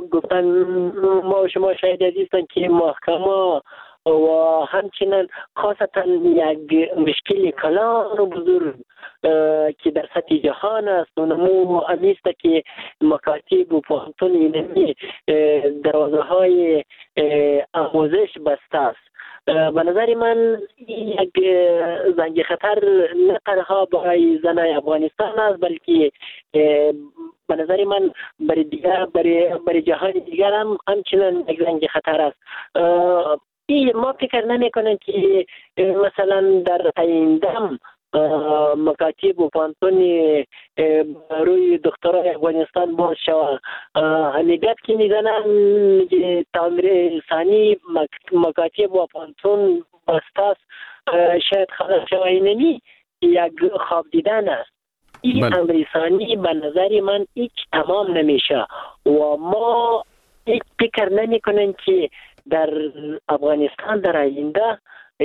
شما شاهد عزیزم که محکمه و همچنین خاصتا یک مشکل کلان و بزرگ که در سطح جهان است و نمو امیسته که مکاتب و پانتون اینمی دروازه های آموزش بسته است. به نظر من یک زنگ خطر نه تنها برای زنای افغانستان است بلکه به نظر من برای جهان دیگر هم همچنین یک زنگ خطر است. ما فکر نمی کنیم که مثلا در آینده مکاتب و پانتون روی دخترای افغانستان باز شود. همیگت که میزنن تعمیر ثانی مکاتب و پانتون بسته است، شاید خلاص شود. اینمی یک خواب دیدن است. این امر ثانی به نظر من هیچ تمام نمیشه و ما هیچ فکر نمی کنیم که در افغانستان در آینده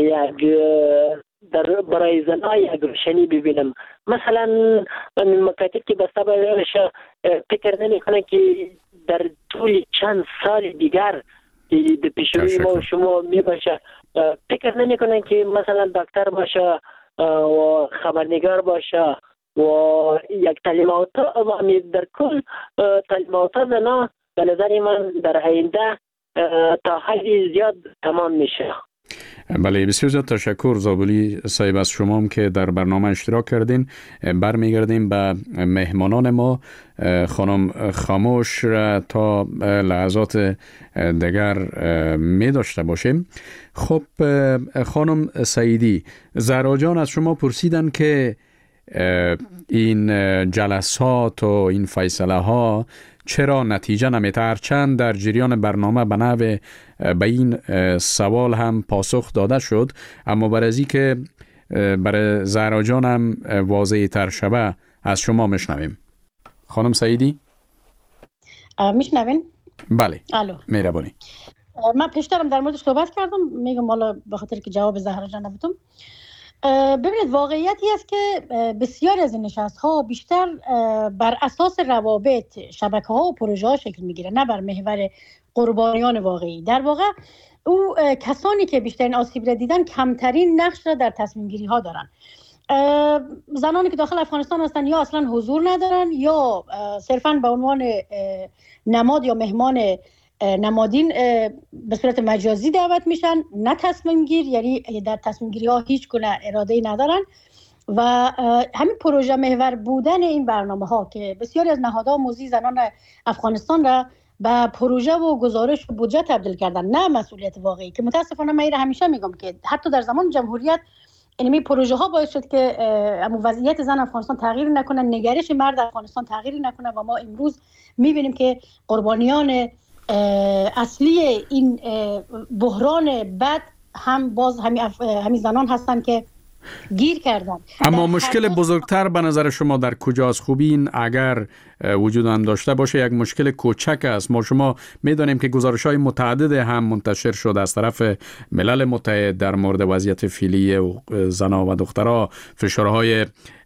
برای زنها یک روشنی ببینم. مثلا مکاتب که بسته باشه فکر نمی کنم که در طول چند سال دیگر به پیشروی ما و شما می باشه. فکر نمی کنم که مثلا دکتر باشه و خبرنگار باشه و یک تعلیمات در کل تعلیمات زنها به نظر من در آینده تا حدی زیاد تمام میشه. بله، بسیار زیاد تشکر زابلی صاحب از شما هم که در برنامه اشتراک کردین. برمیگردیم به مهمانان ما، خانم خاموش را تا لحظات دیگر می داشته باشیم. خب خانم سعیدی، زهرا جان از شما پرسیدن که این جلسات و این فیصله ها چرا نتیجه نمیده، هرچند در جریان برنامه به نحو به این سوال هم پاسخ داده شد، اما برای از این که برای زهرا جان هم واضح تر شود از شما میشنویم. خانم سعیدی میشنوین؟ بله. الو. مهربانی. من پیشترم در موردش صحبت کردم، میگم حالا به خاطر که جواب زهرا جان ندادم. ببینید، واقعیتی است که بسیار از این نشست‌ها بیشتر بر اساس روابط، شبکه‌ها و پروژه‌ها شکل می‌گیره، نه بر محور قربانیان واقعی. در واقع او کسانی که بیشترین آسیب را دیدن کمترین نقش را در تصمیم گیری ها دارن. زنانی که داخل افغانستان هستن یا اصلا حضور ندارن یا صرفاً به عنوان نماد یا مهمان نمادین به صورت مجازی دعوت میشن، نه تصمیم گیر، یعنی در تصمیم گیری ها هیچ گونه اراده‌ای ندارن. و همین پروژه محور بودن این برنامه ها که بسیاری از نهادها موضوع زنان افغانستان را به پروژه و گزارش و بودجه تبدیل کردن، نه مسئولیت واقعی، که متاسفانه من همیشه میگم که حتی در زمان جمهوریت این پروژه ها باعث شد که وضعیت زن افغانستان تغییر نکنه، نگرش مرد افغانستان تغییر نکنه و ما امروز میبینیم که قربانیان اصلی این بحران بد هم باز همین زنان هستن که گیر کردن. اما مشکل بزرگتر به نظر شما در کجاست؟ خوبی این اگر وجود هم داشته باشه یک مشکل کوچک است. ما شما میدانیم که گزارش‌های متعدد هم منتشر شد از طرف ملل متحد در مورد وضعیت فعلی زنان و دخترها، فشارهای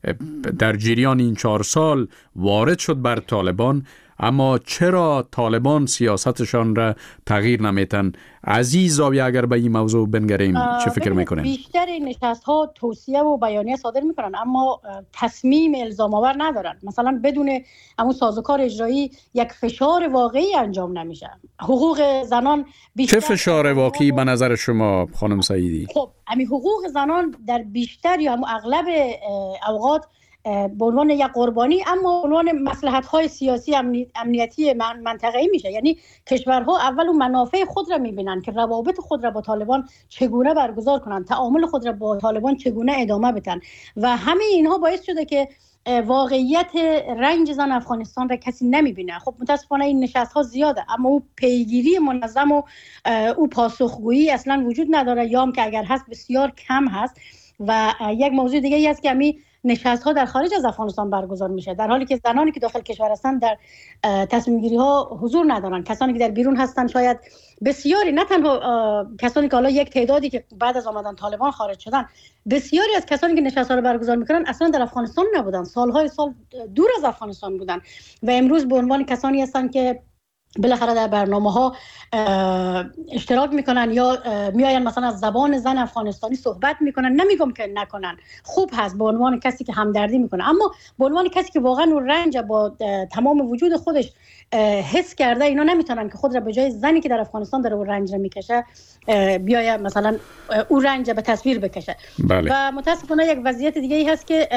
در جریان این 4 سال وارد شد بر طالبان. اما چرا طالبان سیاستشان را تغییر نمیتن؟ از این زاویه اگر به این موضوع بنگریم چه فکر میکنین؟ بیشتر این نشست ها توصیه و بیانیه صادر میکنن اما تصمیم الزام آور ندارن. مثلا بدون همون سازوکار اجرایی یک فشار واقعی انجام نمیشه. حقوق زنان چه فشار واقعی به نظر شما خانم سعیدی؟ خب همین حقوق زنان در بیشتر یا همون اغلب اوقات به عنوان یک قربانی اما به عنوان مصلحت‌های سیاسی امنیتی منطقه‌ای میشه. یعنی کشورها اول اون منافع خود را میبینن که روابط خود را با طالبان چگونه برگزار کنن، تعامل خود را با طالبان چگونه ادامه بدن و همه اینها باعث شده که واقعیت رنج زن افغانستان را کسی نمیبینه. خب متاسفانه این نشست‌ها زیاده اما او پیگیری منظم و او پاسخگویی اصلا وجود نداره، یا هم که اگر هست بسیار کم هست. و یک موضوع دیگه ای است که همین نشست‌ها در خارج از افغانستان برگزار میشه، در حالی که زنانی که داخل کشور هستند در تصمیم گیری ها حضور ندارن. کسانی که در بیرون هستند شاید بسیاری، نه تنها کسانی که حالا یک تعدادی که بعد از آمدن طالبان خارج شدن، بسیاری از کسانی که نشست‌ها رو برگزار میکنن اصلا در افغانستان نبودن، سالهای سال دور از افغانستان بودن و امروز به عنوان کسانی هستند که بالاخره در برنامه‌ها اشتراک میکنن یا میاین مثلا از زبان زن افغانستانی صحبت میکنن. نمیگم که نکنن، خوب هست به عنوان کسی که همدردی میکنه، اما به عنوان کسی که واقعا اون رنج با تمام وجود خودش حس کرده، اینا نمیتونن که خود را به جای زنی که در افغانستان داره اون رنج میکشه بیاید مثلا اون رنج به تصویر بکشه. بله. و متاسفانه یک وضعیت دیگه ای هست که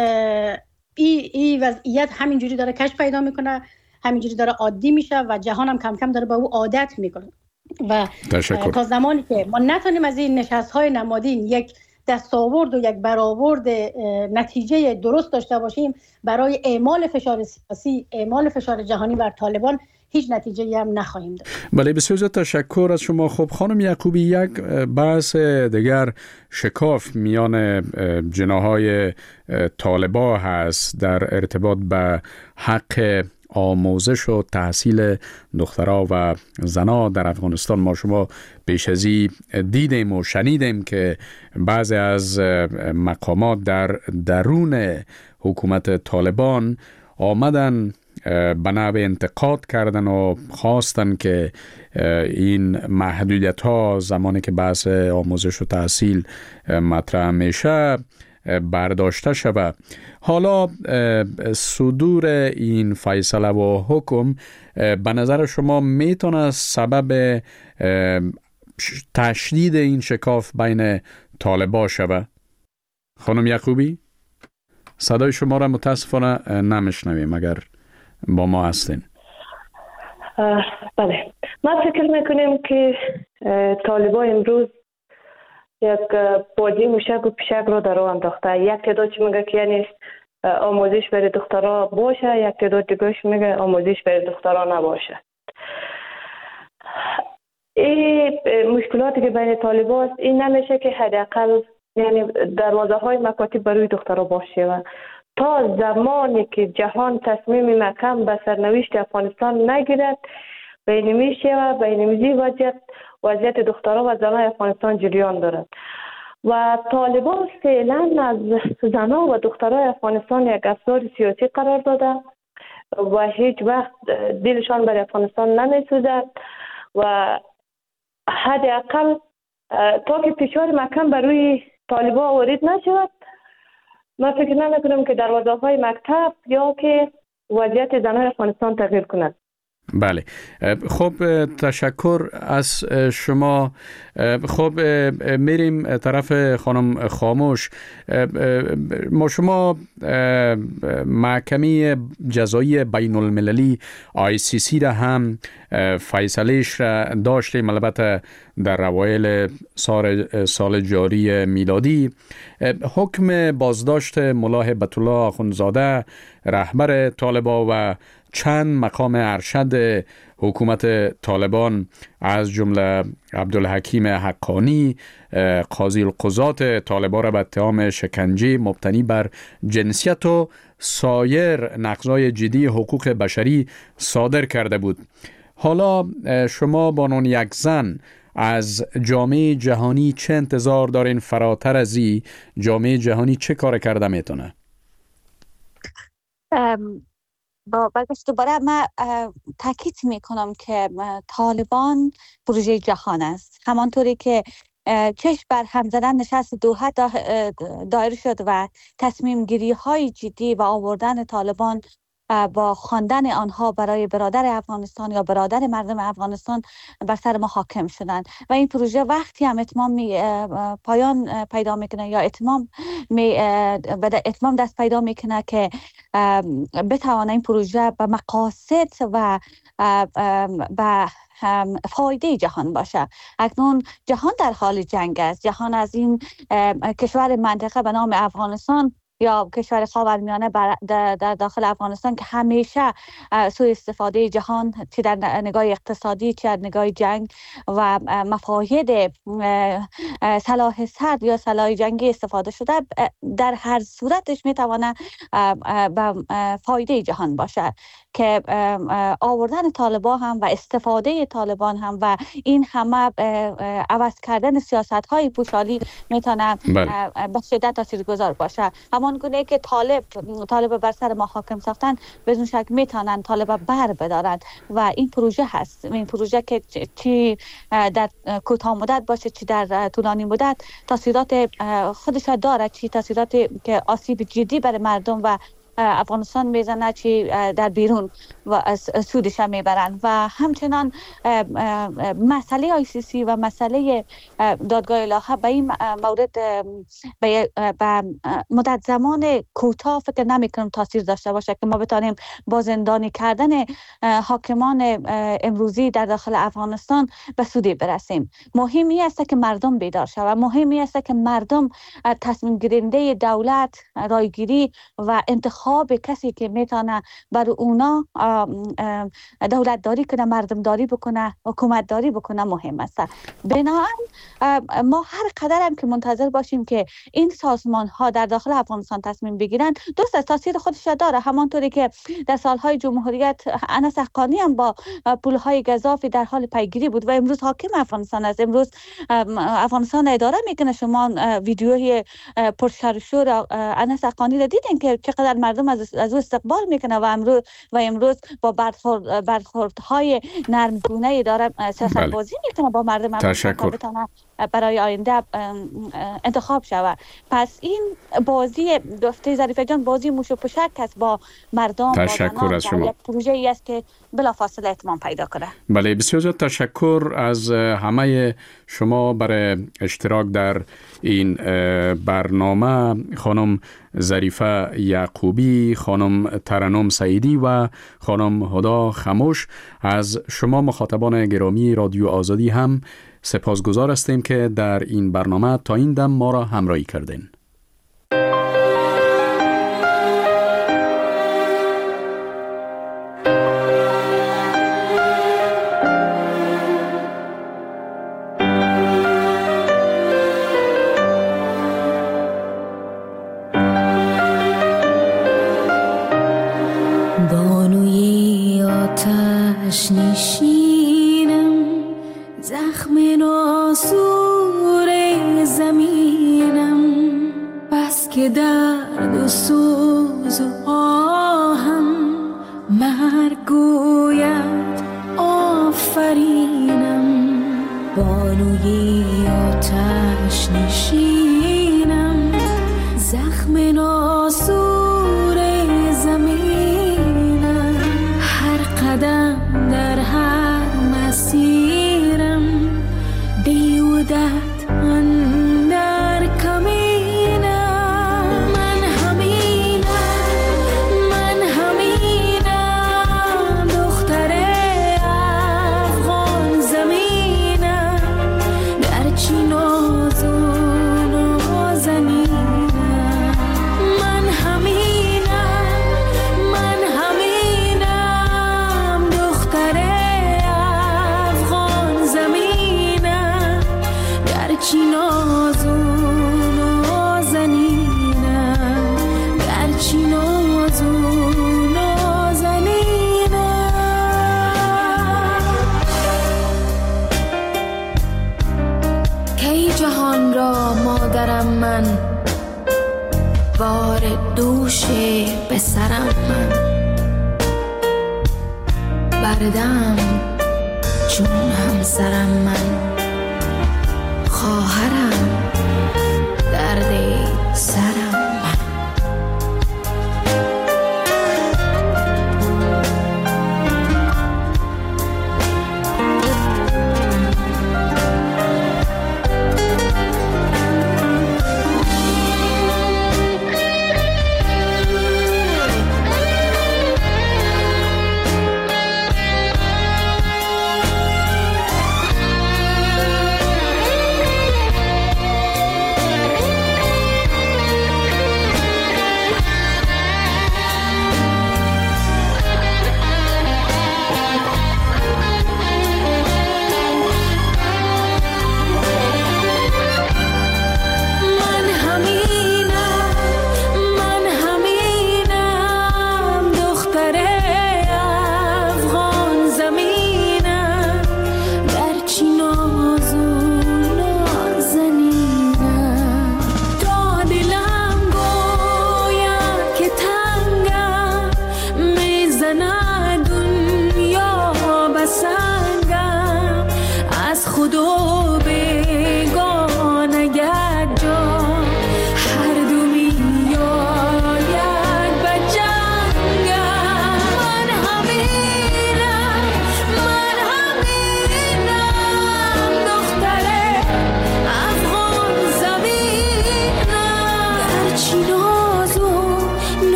این وضعیت همینجوری داره کش پیدا میکنه، همینجوری داره عادی میشه و جهان هم کم کم داره به او عادت میکنه. و تا زمانی که ما نتونیم از این نشست‌های نمادین یک دستاورد و یک برآورد نتیجه درست داشته باشیم برای اعمال فشار سیاسی، اعمال فشار جهانی بر طالبان، هیچ نتیجه‌ای هم نخواهیم داشت. بله، بسیار تشکر از شما. خب خانم یعقوبی، یک بحث دیگر شکاف میان جناح‌های طالبا هست در ارتباط به حق آموزش و تحصیل دخترها و زنها در افغانستان. ما شما پیش از این دیدیم و شنیدیم که بعضی از مقامات در درون حکومت طالبان آمدن به نحو انتقاد کردن و خواستن که این محدودیت ها زمانی که بحث آموزش و تحصیل مطرح میشه برداشته شود. حالا صدور این فیصله و حکم به نظر شما میتونه سبب تشدید این شکاف بین طالبا شود؟ خانم یعقوبی، صدای شما را متاسفانه نمیشنویم اگر با ما هستین. بله، ما فکر میکنیم که طالبا امروز یک بازی موشک و پیشک رو در راه انداخته. یک تعداد چی میگه که یعنی آموزش برای دخترها باشه، یک تعداد دیگهش میگه آموزش برای دخترها نباشه. این مشکلاتی که بین طالبا است، این نمیشه که حداقل یعنی دروازه های مکاتب برای دخترها باشه و تا زمانی که جهان تصمیم محکم به سرنوشت افغانستان نگیرد بین میشه و بین میزی وضعیت دخترها و زنان افغانستان جریان دارد و طالبان فعلا از زنان و دخترای افغانستان یک افسار سیاسی قرار داده و هیچ وقت دلشان برای افغانستان نمیسوزد و حداقل تا که فشار محکم بر روی طالبان وارد نشود، من فکر نمیکنم که دروازه های مکتب یا که وضعیت زنان افغانستان تغییر کند. بله، خب تشکر از شما. خب میریم طرف خانم خاموش. ما شما محکمه جزایی بین المللی ICC را هم فیصلهش را داشتیم، البته در اوایل سال جاری میلادی. حکم بازداشت ملا هبت الله آخوندزاده رهبر طالبان و چند مقام ارشد حکومت طالبان از جمله عبدالحکیم حقانی، قاضی القضات طالبان را به اتهام شکنجه مبتنی بر جنسیت و سایر نقض‌های جدی حقوق بشری صادر کرده بود. حالا شما با عنوان یک زن از جامعه جهانی چه انتظار دارین؟ فراتر از این جامعه جهانی چه کار کرده میتونه؟ با برگشت دوباره من تاکید میکنم که طالبان پروژه جهان است. همانطوری که چشم بر هم زدن نشست دوحه دایر شد و تصمیم گیری های جدی و آوردن طالبان با خواندن آنها برای برادر افغانستان یا برادر مردم افغانستان بر سر ما حاکم شدند و این پروژه وقتی هم پایان پیدا میکنه یا اتمام دست پیدا میکنه که بتوانه این پروژه به مقاصد و به فایده جهان باشه. اکنون جهان در حال جنگ است. جهان از این کشور منطقه به نام افغانستان یا کشور خاورمیانه در داخل افغانستان که همیشه سوء استفاده جهان چه در نگاه اقتصادی چه در نگاه جنگ و مفاهید سلاح سرد یا سلاح جنگی استفاده شده، در هر صورتش میتونه به فایده جهان باشه که آوردن طالبان هم و استفاده طالبان هم و این همه عوض کردن سیاست های پوشالی میتونه به شدت تاثیرگذار باشه. همان گونه که طالب بر سر ما حاکم ساختن بدون شک میتونن طالب بر بدارن و این پروژه هست. این پروژه که چی در کوتاه مدت باشه چی در طولانی مدت تاثیرات خودش داره، چی تاثیرات که آسیب جدی برای مردم و افغانستان میزنه چی در بیرون و سودش هم میبرن و همچنان مسئله ICC و مسئله دادگاه الهه به این مورد به مدت زمان کوتاه فکر نمیکنم تاثیر داشته باشه که ما بتانیم با زندانی کردن حاکمان امروزی در داخل افغانستان به سودی برسیم. مهمی است که مردم بیدار شود، مهمی است که مردم تصمیم گیرنده دولت رایگیری و انتخاب کسی که میتونه بر اونا دولت داری کنه، مردم داری بکنه، حکومت داری بکنه مهم است. بنابراین ما هر قدر هم که منتظر باشیم که این سازمان ها در داخل افغانستان تصمیم بگیرن، درست از تاثیر خودش داره. همانطوری که در سالهای جمهوریت انس حقانی هم با پولهای گزافی در حال پیگیری بود و امروز حاکم افغانستان است. امروز افغانستان اداره میکنه. شما ویدیوی پرشرشور انس حقانی را دیدین که چقدر مردم از او استقبال میکنه و امروز با برخوردهای نرمگونه داره سیاست بازی میکنه با مردم افغانستان بتونه برای آینده انتخاب شود. پس این بازی دکتر ظریفه جان بازی موش و پشک است با مردم. تشکر از شما. پروژه ای است که بلافاصله اتمام پیدا کنه. بله، بسیار زیاد تشکر از همه شما برای اشتراک در این برنامه خانم ظریفه یعقوبی، خانم ترنم سعیدی و خانم هدا خموش، از شما مخاطبان گرامی رادیو آزادی هم سپاسگزار هستیم که در این برنامه تا این دم ما را همراهی کردین. بانوی آتش نشینم، زخم ناسور زمینم، بس که درد و سوز و آهم مرگ گوید آفرینم. بانوی آتش نشینم، زخم ناسور زمینم، هر قدم در هر مسیرم بیودت اندر کمینم. من همینم دختر افغان زمینم، گرچه ناز و نازنینم. من همینم دختر افغان زمینم، گرچه ناز و نازنینم، گرچه ناز و نازنینم. کی جهان را مادرم من، بار دوش به سرم من، بردم چون همسرم من، خواهرم درد سرم من.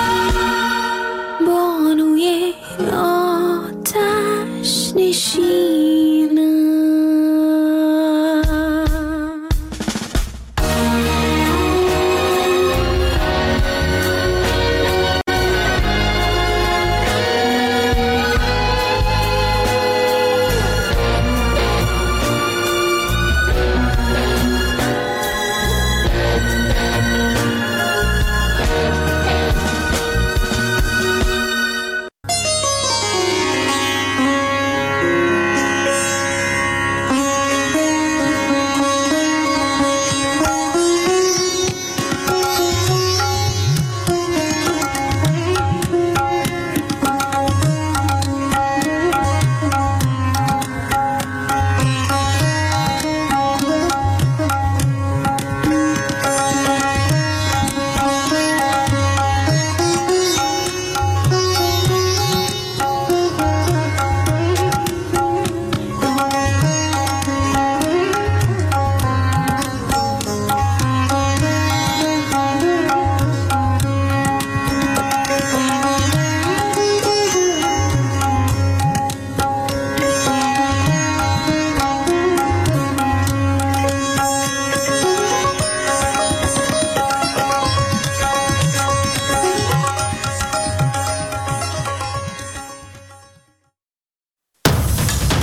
she